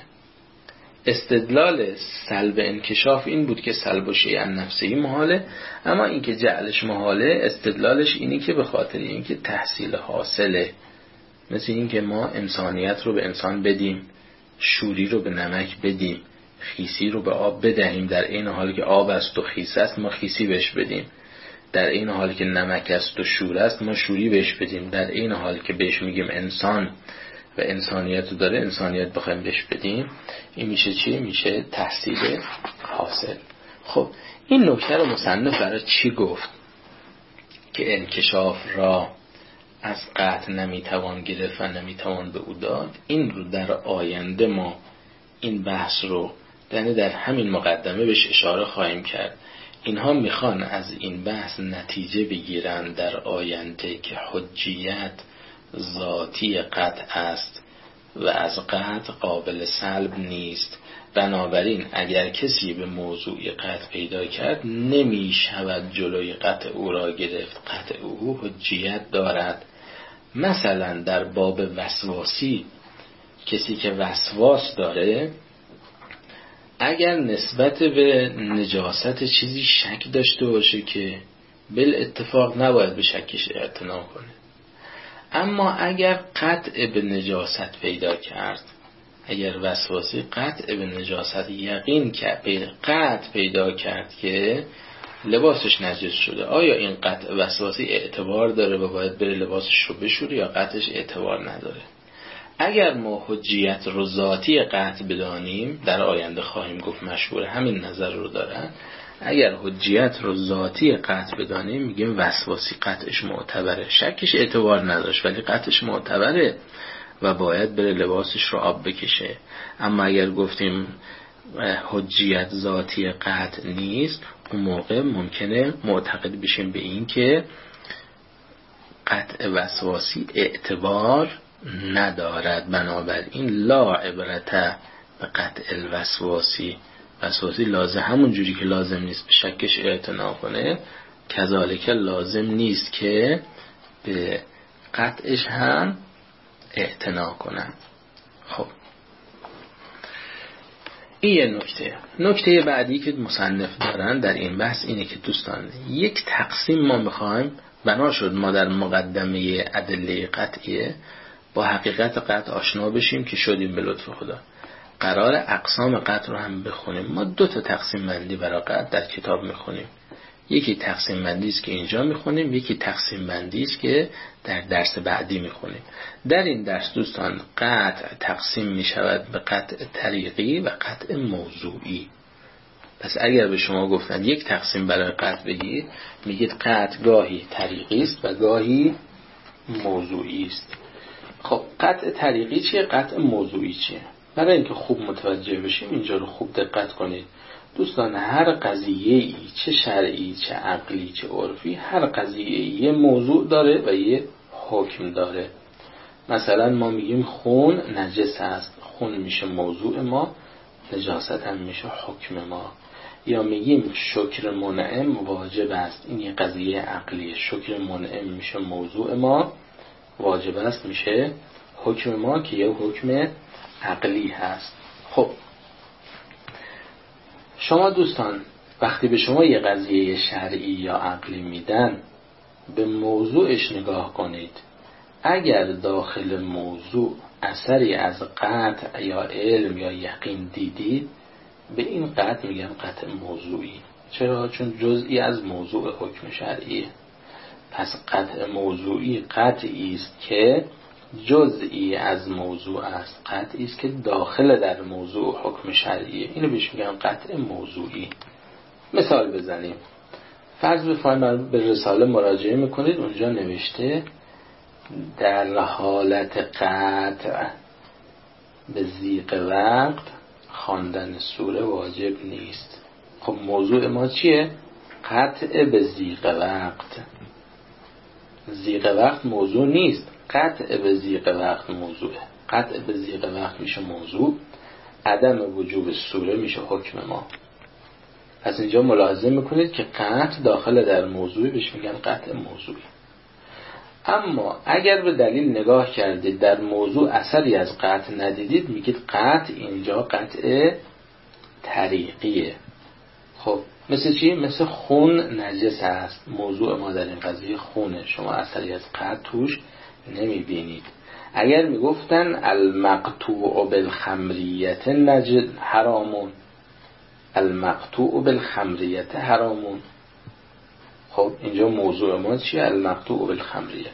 استدلال سلب انکشاف این بود که سلب و شیء عن نفسه محاله، اما این که جعلش محاله استدلالش اینی که به خاطر این که تحصیل حاصله. مثل این که ما انسانیت رو به انسان بدیم، شوری رو به نمک بدیم، خیسی رو به آب بدهیم، در این حالی که آب است و خیس است ما خیسی بهش بدیم، در این حالی که نمک است و شور است ما شوری بهش بدیم، در این حالی که بهش میگیم انسان و انسانیت رو داره انسانیت بخوایم بهش بدیم، این میشه چی؟ میشه تحصیل حاصل. خب این نکته رو مصنف برای چی گفت که انکشاف را از قطع نمیتوان گرفت و نمیتوان به او داد؟ این رو در آینده ما این بحث رو در همین مقدمه بهش اشاره خواهیم کرد. اینها میخوان از این بحث نتیجه بگیرن در آینده که حجیت ذاتی قطع است و از قطع قابل سلب نیست. بنابراین اگر کسی به موضوع قطع پیدا کرد نمی شود جلوی قطع او را گرفت. قطع او حجیت دارد. مثلا در باب وسواسی، کسی که وسواس داره اگر نسبت به نجاست چیزی شک داشته باشه که بالاتفاق نباید به شکش اعتنا کنه، اما اگر قطع به نجاست پیدا کرد، اگر وسواسی قطع به نجاست یقین که قطع پیدا کرد که لباسش نجس شده، آیا این قطع وسواسی اعتبار داره و باید بره لباسش رو بشوره یا قطعش اعتبار نداره؟ اگر ما حجیت رو ذاتی قطع بدانیم، در آینده خواهیم گفت مشهور همین نظر رو دارن، اگر حجیت رو ذاتی قطع بدانیم میگیم وسواسی قطعش معتبره، شکش اعتبار نداشت ولی قطعش معتبره و باید بره لباسش رو آب بکشه. اما اگر گفتیم حجیت ذاتی قطع نیست، اون موقع ممکنه معتقد بشیم به این که قطع وسواسی اعتبار ندارد، بنابراین لا عبرت به قطع الوسواسی. وسواسی لازم همون جوری که لازم نیست به شکش اعتنا کنه، کذالک لازم نیست که به قطعش هم اعتنا کنن. خب این یه نکته بعدی که مصنف دارن در این بحث اینه که دوستان یک تقسیم ما میخوایم، بنا شد ما در مقدمه ادله قطعیه با حقیقت قطع آشنا بشیم که شدیم به لطف خدا. قرار اقسام قطع رو هم بخونیم. ما 2 تقسیم بندی برای قطع در کتاب میخونیم. یکی تقسیم بندی است که اینجا میخونیم، یکی تقسیم بندی است که در درس بعدی میخونیم. در این درس دوستان قطع تقسیم میشود به قطع طریقی و قطع موضوعی. پس اگر به شما گفتن یک تقسیم برای قطع بگید، میگید قطع گاهی طریقی است و گاهی موضوعی است. خب قطع طریقی چیه؟ قطع موضوعی چیه؟ برای اینکه خوب متوجه بشیم اینجا رو خوب دقت کنید دوستان. هر قضیه‌ای چه شرعی چه عقلی چه عرفی، هر قضیه‌ای یه موضوع داره و یه حکم داره. مثلا ما میگیم خون نجس است، خون میشه موضوع ما، نجاست هم میشه حکم ما. یا میگیم شکر منعم واجب است، این یه قضیه عقلیه، شکر منعم میشه موضوع ما، واجب است میشه حکم ما که یه حکم عقلی هست. خب شما دوستان وقتی به شما یه قضیه شرعی یا عقلی میدن، به موضوعش نگاه کنید. اگر داخل موضوع اثری از قطع یا علم یا یقین دیدید، به این قطع میگن قطع موضوعی. چرا؟ چون جزئی از موضوع حکم شرعیه. پس قطع موضوعی قطعی است که جزئی از موضوع است، قطعی است که داخل در موضوع حکم شرعیه. اینو بهش میگن قطع موضوعی. مثال بزنیم. فرض بفرمایید به رساله مراجعه میکنید، اونجا نوشته در حالت قطع به ضیق وقت خواندن سوره واجب نیست. خب موضوع ما چیه؟ قطع به ضیق وقت. ضیق وقت موضوع نیست، قطع به ضیق وقت موضوعه. قطع به ضیق وقت میشه موضوع، عدم وجوب سوره میشه حکم ما. پس اینجا ملاحظه میکنید که قطع داخل در موضوعی بهش میگن قطع موضوعی. اما اگر به دلیل نگاه کردید در موضوع اثری از قطع ندیدید، میگید قطع اینجا قطع طریقیه. خب مثل چی؟ مثل خون نجس است، موضوع ما در این قضیه خونه، شما اثری از قطع توش نمیبینید. اگر میگفتن المقطوع بالخمریت نجس حرامون، المقطوع بالخمریت حرامون، خب اینجا موضوع ما چیه؟ المقطوع بالخمریه.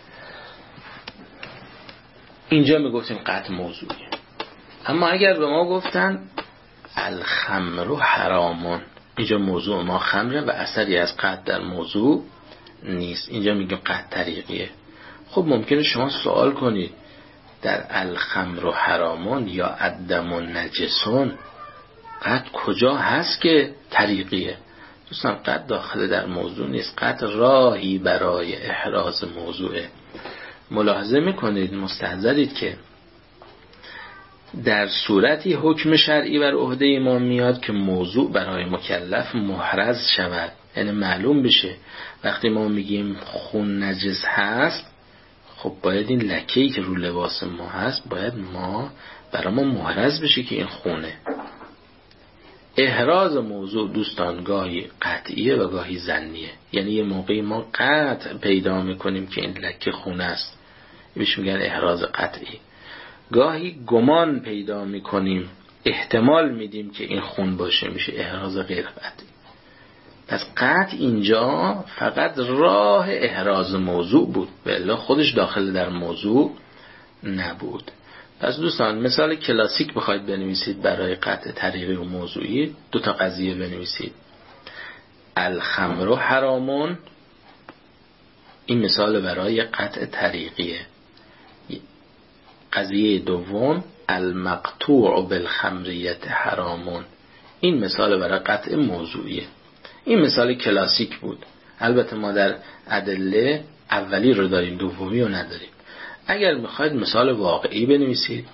اینجا میگفتیم قطع موضوعی. اما اگر به ما گفتن الخمر حرامون، اینجا موضوع ما خمره و اثری از قطع در موضوع نیست، اینجا میگیم قطع طریقیه. خب ممکنه شما سوال کنید در الخمر حرامون یا الدم نجسون قطع کجا هست که طریقیه؟ دوستان قطع داخل در موضوع نیست، قطع راهی برای احراز موضوعه. ملاحظه میکنید مستحضرید که در صورتی حکم شرعی بر عهده ما میاد که موضوع برای مکلف محرز شود، یعنی معلوم بشه. وقتی ما میگیم خون نجس هست، خب باید این لکه‌ای که رو لباس ما هست باید برای ما محرز بشه که این خونه. احراز موضوع دوستان گاهی قطعیه و گاهی ظنیه. یعنی یه موقعی ما قطع پیدا میکنیم که این لکه خونه است، بهش میگن احراز قطعی. گاهی گمان پیدا میکنیم، احتمال میدیم که این خون باشه، میشه احراز غیر قطعی. پس قطع اینجا فقط راه احراز موضوع بود، ولی خودش داخل در موضوع نبود. پس دوستان مثال کلاسیک بخواید بنویسید برای قطع طریقی و موضوعی، 2 قضیه بنویسید. الخمر حرامون، این مثال برای قطع طریقیه. قضیه دوم المقطوع بالخمریت حرامون، این مثال برای قطع موضوعیه. این مثال کلاسیک بود. البته ما در ادله اولی رو داریم، دومی رو نداریم. اگر میخواید مثال واقعی بنویسید،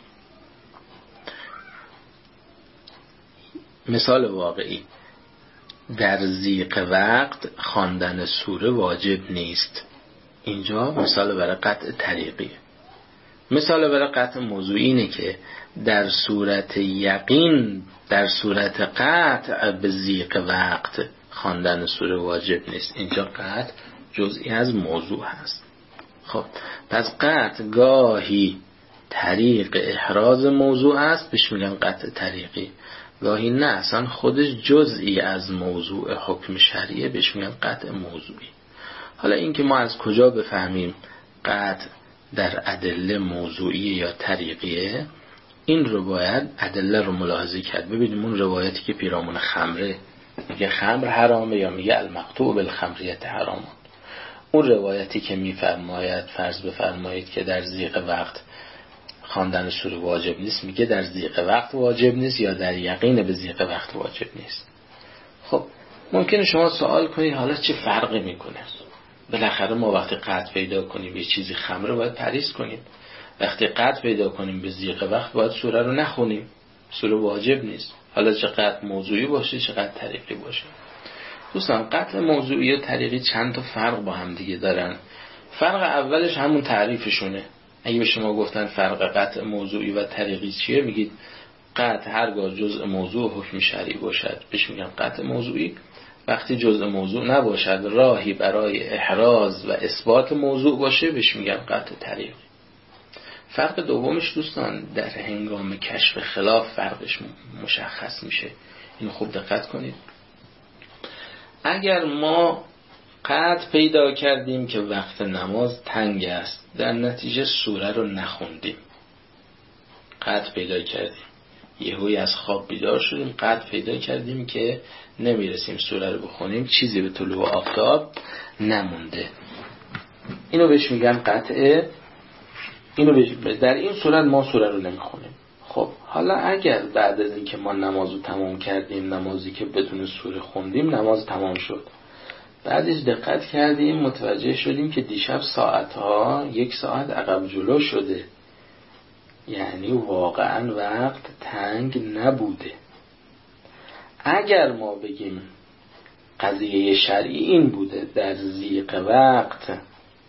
مثال واقعی: در ضیق وقت خواندن سوره واجب نیست. اینجا مثال برای قطع طریقیه. مثال برای قطع موضوعی اینه که در صورت یقین، در صورت قطع به ضیق وقت خواندن سوره واجب نیست. اینجا قطع جزئی از موضوع هست. خب پس قطع گاهی طریق احراز موضوع است، بهش میگن قطع طریقی. گاهی نه، اصلا خودش جزئی از موضوع حکم شرعیه، بهش میگن قطع موضوعی. حالا اینکه ما از کجا بفهمیم قطع در ادله موضوعی یا طریقیه، این رو باید ادله رو ملاحظه کرد. ببینیم اون روایتی که پیرامون خمره میگه خمر حرامه یا میگه المقطوع بالخمریت حرام، اون روایتی که میفرماید فرض بفرمایید که در ضیق وقت خواندن سوره واجب نیست، میگه در ضیق وقت واجب نیست یا در یقین به ضیق وقت واجب نیست. خب ممکنه شما سوال کنید حالا چه فرقی میکنه؟ بالاخره ما وقتی قطع پیدا کنیم به چیزی خمره باید پرهیز کنیم، وقتی قطع پیدا کنیم به ضیق وقت باید سوره رو نخونیم، سوره واجب نیست. حالا چه قطع موضوعی باشه چه قطع طریقی باشه. دوستان قطع موضوعی و طریقی چند تا فرق با هم دیگه دارن. فرق اولش همون تعریفشونه. اگه به شما گفتن فرق قطع موضوعی و طریقی چیه، میگید قطع هرگاه جزء موضوع حکم شرعی باشد بهش میگن قطع موضوعی، وقتی جزء موضوع نباشد راهی برای احراز و اثبات موضوع باشه بهش میگن قطع طریقی. فرق دومش دوستان در هنگام کشف خلاف فرقش مشخص میشه. اینو خوب دقت کنید. اگر ما قطع پیدا کردیم که وقت نماز تنگ است، در نتیجه سوره رو نخوندیم، قطع پیدا کردیم، یهویی از خواب بیدار شدیم، قطع پیدا کردیم که نمیرسیم سوره رو بخونیم، چیزی به طلوع آفتاب نمونده، اینو بهش میگن قطع. در این صورت ما سوره رو نمیخونیم. خب حالا اگر بعد از اینکه ما نماز رو تمام کردیم، نمازی که بدون سوره خوندیم، نماز تمام شد، بعدش دقت کردیم متوجه شدیم که دیشب ساعتها 1 ساعت عقب جلو شده، یعنی واقعا وقت تنگ نبوده. اگر ما بگیم قضیه شرعی این بوده در ضیق وقت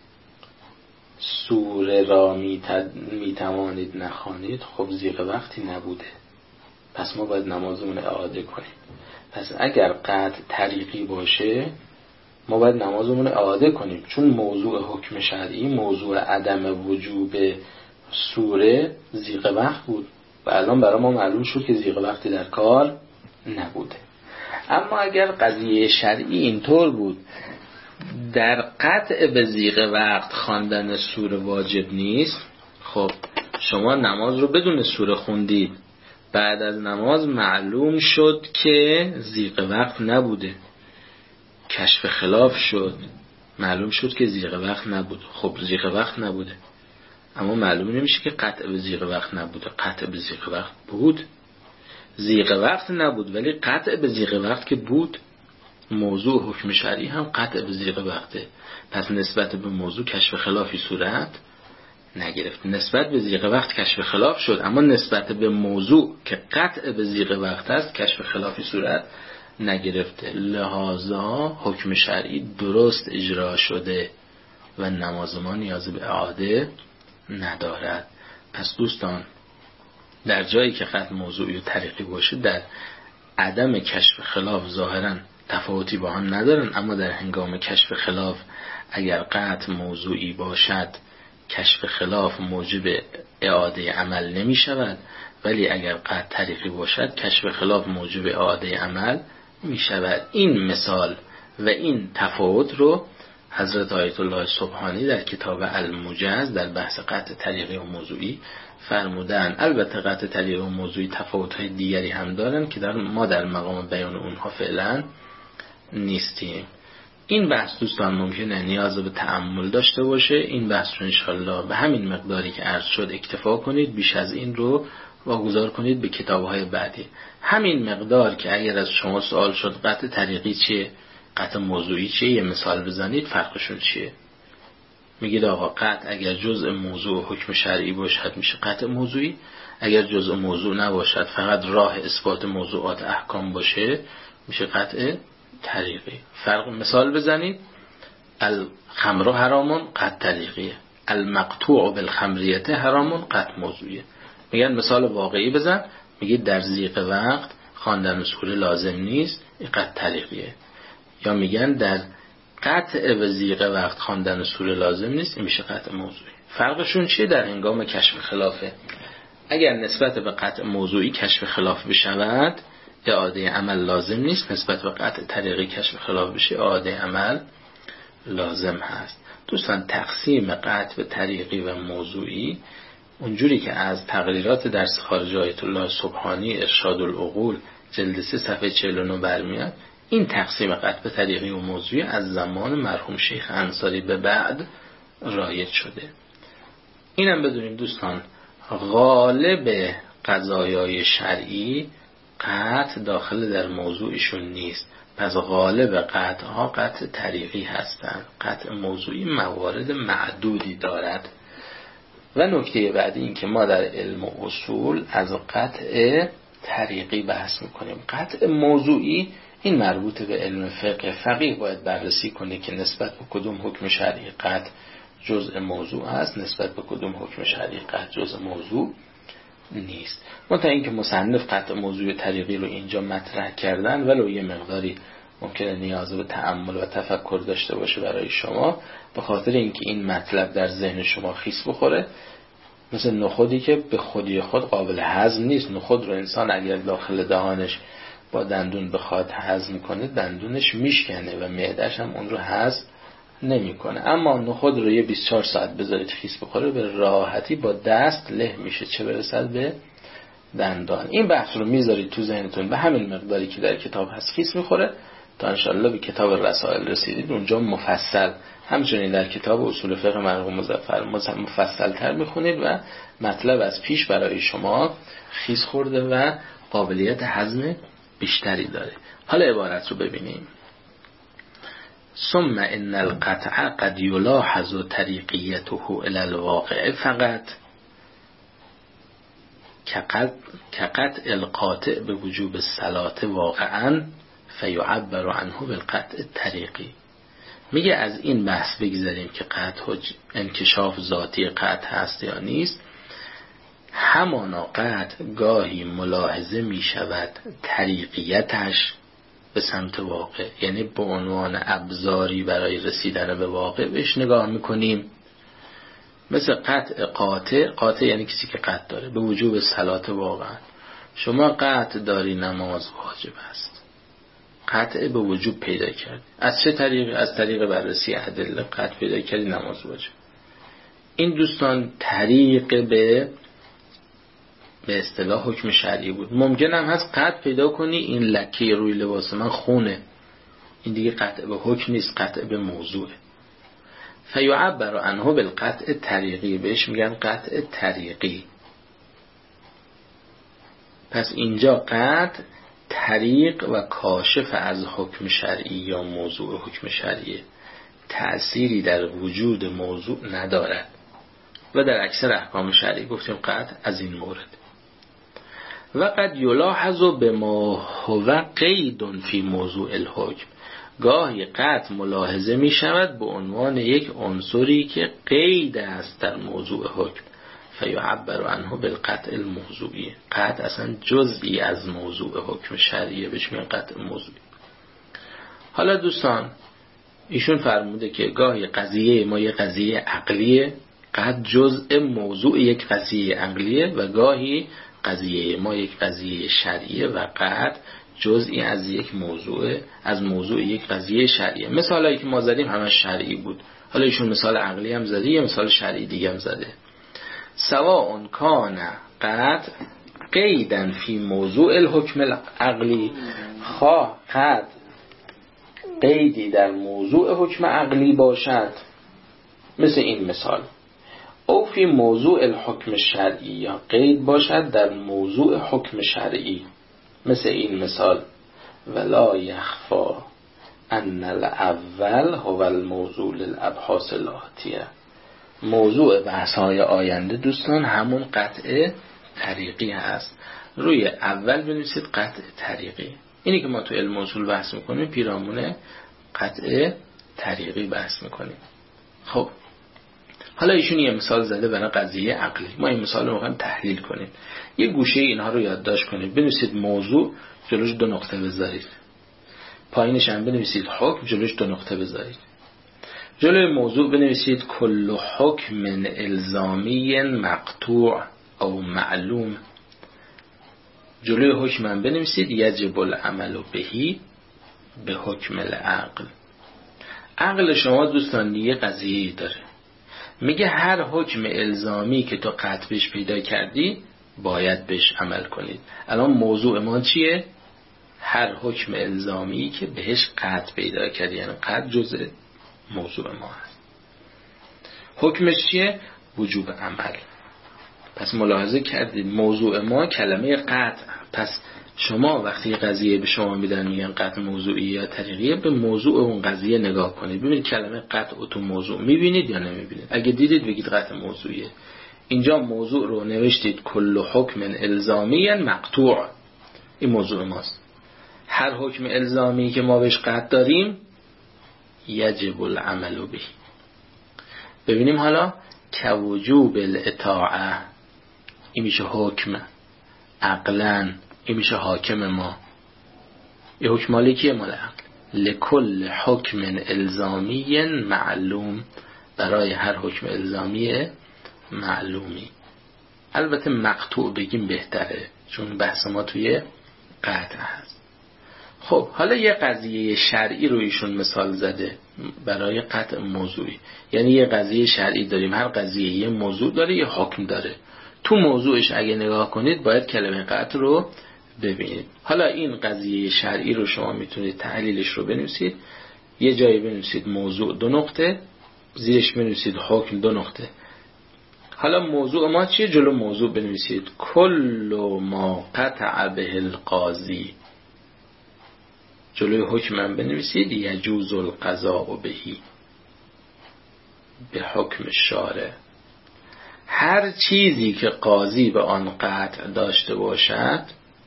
سوره را میتوانید نخوانید، خب ضیق وقتی نبوده، پس ما باید نمازمون اعاده کنیم. پس اگر قطع طریقی باشه ما باید نمازمون اعاده کنیم، چون موضوع حکم شرعی، موضوع عدم وجوب سوره ضیق وقت بود و الان برای ما معلوم شد که ضیق وقتی در کار نبوده. اما اگر قضیه شرعی اینطور بود در قطع به ضیق وقت خواندن سوره واجب نیست، خب شما نماز رو بدون سوره خوندید، بعد از نماز معلوم شد که ضیق وقت نبوده، کشف خلاف شد، معلوم شد که ضیق وقت نبود. خب ضیق وقت نبوده، اما معلوم نمیشه که قطع به ضیق وقت نبوده. قطع به ضیق وقت بود، ضیق وقت نبود، ولی قطع به ضیق وقت که بود. موضوع حکم شرعی هم قطع به ضیق وقته، پس نسبت به موضوع کشف خلافی صورت نگرفت. نسبت به ضیق وقت کشف خلاف شد، اما نسبت به موضوع که قطع به ضیق وقت است کشف خلافی صورت نگرفته. لذا حکم شرعی درست اجرا شده و نماز ما نیاز به اعاده ندارد. پس دوستان در جایی که قطع موضوعی و طریقی باشه در عدم کشف خلاف ظاهراً تفاوتی با هم ندارن، اما در هنگام کشف خلاف اگر قطع موضوعی باشد کشف خلاف موجب اعاده عمل نمی شود، ولی اگر قطع طریقی باشد کشف خلاف موجب اعاده عمل می شود. این مثال و این تفاوت رو حضرت آیت الله سبحانی در کتاب الموجز در بحث قطع طریقی و موضوعی فرمودن. البته قطع طریقی و موضوعی تفاوت‌های دیگری هم دارن که ما در مقام بیان اونها فعلا نیستیم. این بحث دوستان ممکنه نیاز به تأمل داشته باشه. این بحث رو انشالله به همین مقداری که عرض شد اکتفا کنید، بیش از این رو واگذار کنید به کتاب‌های بعدی. همین مقدار که اگر از شما سوال شد قطع طریقی چیه، قطع موضوعی چیه، یه مثال بزنید فرقشون چیه. میگید آقا قطع اگر جزء موضوع حکم شرعی باشد میشه قطع موضوعی، اگر جزء موضوع نباشد فقط راه اثبات موضوعات احکام باشه میشه قطع طریقی. فرق مثال بزنید. الخمر حرامون قطع طریقیه، المقطوع بالخمریته حرامون قطع موضوعیه. میگن مثال واقعی بزن، میگید در ضیق وقت خواندن سوره لازم نیست، این قطع طریقیه. یا میگن در قطع به ضیق وقت خواندن سوره لازم نیست، این میشه قطع موضوعی. فرقشون چیه؟ در هنگام کشف خلافه. اگر نسبت به قطع موضوعی کشف خلاف بشود اعاده عمل لازم نیست، نسبت به قطع طریقی کشف خلاف بشه اعاده عمل لازم هست. دوستان تقسیم قطع به طریقی و موضوعی اونجوری که از تقریرات درس خارج آیت الله سبحانی ارشاد العقول جلد 3 صفحه 49 برمیاد، این تقسیم قطع به طریقی و موضوعی از زمان مرحوم شیخ انصاری به بعد رایج شده. اینم بدونیم دوستان غالب قضایای شرعی قطع داخل در موضوعشون نیست، پس غالب قطع ها قطع طریقی هستند. قطع موضوعی موارد معدودی دارد. و نکته بعدی این که ما در علم و اصول از قطع طریقی بحث میکنیم. قطع موضوعی این مربوط به علم فقه. فقیه باید بررسی کنه که نسبت به کدوم حکم شرعی قطع جزء موضوع هست، نسبت به کدوم حکم شرعی قطع جزء موضوع نیست. منتها اینکه مصنف قطع موضوع طریقی رو اینجا مطرح کردن ولو یه مقداری ممکنه نیاز به تأمل و تفکر داشته باشه برای شما، به خاطر اینکه این مطلب در ذهن شما خیس بخوره. مثل نخودی که به خودی خود قابل هضم نیست. نخود رو انسان اگر داخل دهانش با دندون بخواد هضم کنه دندونش میشکنه و معده‌اش هم اون رو هضم نمیکنه. اما نخود رو یه 24 ساعت بذارید خیس بخوره به راحتی با دست له میشه، چه برسد به دندان. این بحث رو میذارید تو ذهنتون به همین مقداری که در کتاب هست خیس میخوره تا انشالله به کتاب رسائل رسیدید اونجا مفصل، همچنین در کتاب اصول فقه مرحوم مظفر مفصل تر میخونید و مطلب از پیش برای شما خیس خورده و قابلیت هضم بیشتری داره. حالا عبارت رو ببینیم. ثم ان القطع قد یلاحظ طریقیته الی الواقع فقط كقطع القاطع به وجوب الصلاة واقعا فیعبر عنه بالقطع الطریقی. میگه از این بحث بگذاریم که قطع انکشاف ذاتی قطع هست یا نیست. همانا قطع گاهی ملاحظه میشود طریقیتش به سمت واقع، یعنی به عنوان ابزاری برای رسیدن به واقع بهش نگاه میکنیم. مثل قطع قاطع یعنی کسی که قطع داره به وجوب صلات واقعا. شما قطع داری نماز واجب است، قطع به وجوب پیدا کرد. از چه طریق؟ از طریق بررسی ادله قطع پیدا کردی نماز واجب. این دوستان طریق به اصطلاح حکم شرعی بود. ممکن هم هست قطع پیدا کنی این لکه روی لباس من خونه، این دیگه قطع به حکم نیست، قطع به موضوعه. فیعبر عنه بالقطع طریقی، بهش میگن قطع طریقی. پس اینجا قطع طریق و کاشف از حکم شرعی یا موضوع حکم شرعی تأثیری در وجود موضوع ندارد و در اکثر احکام شرعی گفتیم قطع از این مورد. و قد یلاحظ بما هو قید فی موضوع الحکم، گاهی قطع ملاحظه می شود به عنوان یک عنصری که قید است در موضوع حکم فیعبر عنه بالقطع الموضوعی. قطع اصلا جزئی از موضوع حکم شرعیه، بهش میگن قطع موضوعی. حالا دوستان ایشون فرموده که گاهی قضیه ما یک قضیه عقلیه، قطع جزء موضوع یک قضیه عقلیه، و گاهی قضیه ما یک قضیه شرعیه و قطع جزئی از یک موضوع از موضوع یک قضیه شرعیه. مثالایی که ما زدیم همه شرعی بود. حالا ایشون مثال عقلی هم زده، یه مثال شرعی دیگه هم زده. سواء کان قطع قیدن فی موضوع الحکم العقلی، خواه قطع قیدی در موضوع حکم عقلی باشد، مثل این مثال، او فی موضوع الحکم شرعی، یا قید باشد در موضوع حکم شرعی، مثل این مثال، ولا یخفا ان الاول هو الموضوع للابحاث الآتیه. موضوع بحث‌های آینده دوستان همون قطع طریقی هست. روی اول بنویسید قطع طریقی. اینی که ما تو علم اصول بحث میکنیم پیرامون قطع طریقی بحث میکنیم. خب حالا ایشون یه مثال زده برای قضیه عقلی. ما این مثال رو میخوایم تحلیل کنیم. یه گوشه اینها رو یادداشت کنید. بنویسید موضوع، جلوش 2 نقطه بذارید. پایینش هم بنویسید حکم، جلوش 2 نقطه بذارید. جلوی موضوع بنویسید کل حکم الزامی مقطوع او معلوم. جلوی حکم هم بنویسید یجب العمل بهی به حکم العقل. عقل شما دوستان یه قضیه‌ای داره، میگه هر حکم الزامی که تو قطع بهش پیدا کردی باید بهش عمل کنید. الان موضوع ما چیه؟ هر حکم الزامی که بهش قطع پیدا کردی، یعنی قطع جزء موضوع ما هست. حکمش چیه؟ وجوب عمل. پس ملاحظه کردید موضوع ما کلمه قطع. پس شما وقتی قضیه به شما میدن میگن قطع موضوعی یا طریقیه، به موضوع اون قضیه نگاه کنید ببینید کلمه قطع تو موضوع میبینید یا نمیبینید. اگه دیدید بگید قطع موضوعیه. اینجا موضوع رو نوشتید کل حکم الزامی مقطوع، این موضوع ماست. هر حکم الزامی که ما بهش قطع داریم یجب العمل به. ببینیم حالا کوجوب الاطاعه، این میشه حکم عقلن، این میشه حاکم ما. این حکم مالکیه مال عقل. لکل حکم الزامی معلوم، برای هر حکم الزامی معلومی. البته مقطوع بگیم بهتره چون بحث ما توی قطع هست. خب حالا یه قضیه شرعی رو ایشون مثال زده برای قطع موضوعی. یعنی یه قضیه شرعی داریم، هر قضیه یه موضوع داره یه حکم داره. تو موضوعش اگه نگاه کنید باید کلمه قطع رو ببینید. حالا این قضیه شرعی رو شما میتونید تحلیلش رو بنویسید. یه جایی بنویسید موضوع 2 نقطه، زیرش بنویسید حکم 2 نقطه. حالا موضوع ما چیه؟ جلو موضوع بنویسید کل ما قطع به القاضی. جلوی حکم هم بنویسید یجوز القضاء بهی به حکم شارع. هر چیزی که قاضی به آن قطع داشته باشد،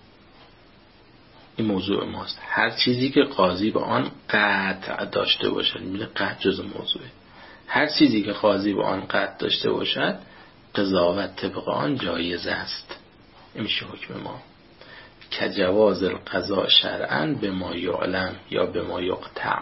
این موضوع ماست. هر چیزی که قاضی به آن قطع داشته باشد، میگه قطع جزء موضوعه. هر چیزی که قاضی به آن قطع داشته باشد قضاوت طبق آن جایز است. این میشه حکم ما. که جواز القضاء شرعاً به ما یعلم یا به ما یقطع.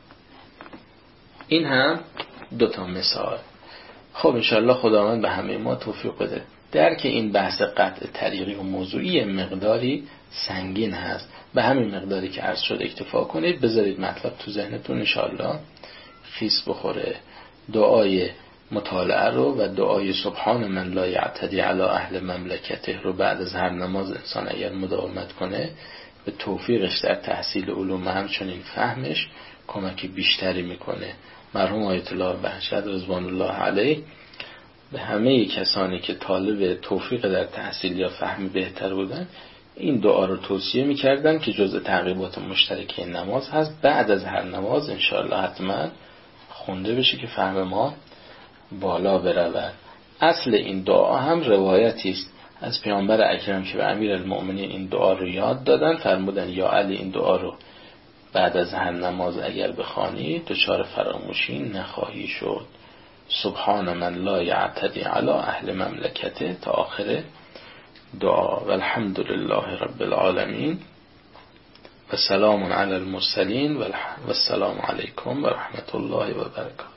این هم 2 مثال. خب انشاءالله خداوند به همه ما توفیق بده. درک این بحث قطع طریقی و موضوعی مقداری سنگین هست. به همین مقداری که عرض شد اکتفا کنید، بذارید مطلب تو ذهنتون انشاءالله خیس بخوره. دعای مطالعه رو و دعای سبحان من لا یعتدی علی اهل مملکته رو بعد از هر نماز انسان اگر مداومت کنه به توفیقش در تحصیل علوم همچنین فهمش کمک بیشتری میکنه. مرحوم آیت الله بهجت رضوان الله علیه به همه کسانی که طالب توفیق در تحصیل یا فهم بهتر بودن این دعا رو توصیه میکردن که جزء تعقیبات مشترک نماز هست. بعد از هر نماز انشاءالله حتما خونده بشه که فهم ما بالا برود. اصل این دعا هم روایتی است از پیامبر اکرم که به امیرالمؤمنین این دعا رو یاد دادن. فرمودن یا علی این دعا رو بعد از هر نماز اگر بخوانی دچار فراموشی نخواهی شد. سبحان من لا یعتدی علی اهل مملکته تا آخر دعا. والحمد لله رب العالمین و سلام علی المرسلین و السلام علیکم و رحمت الله و برکاته.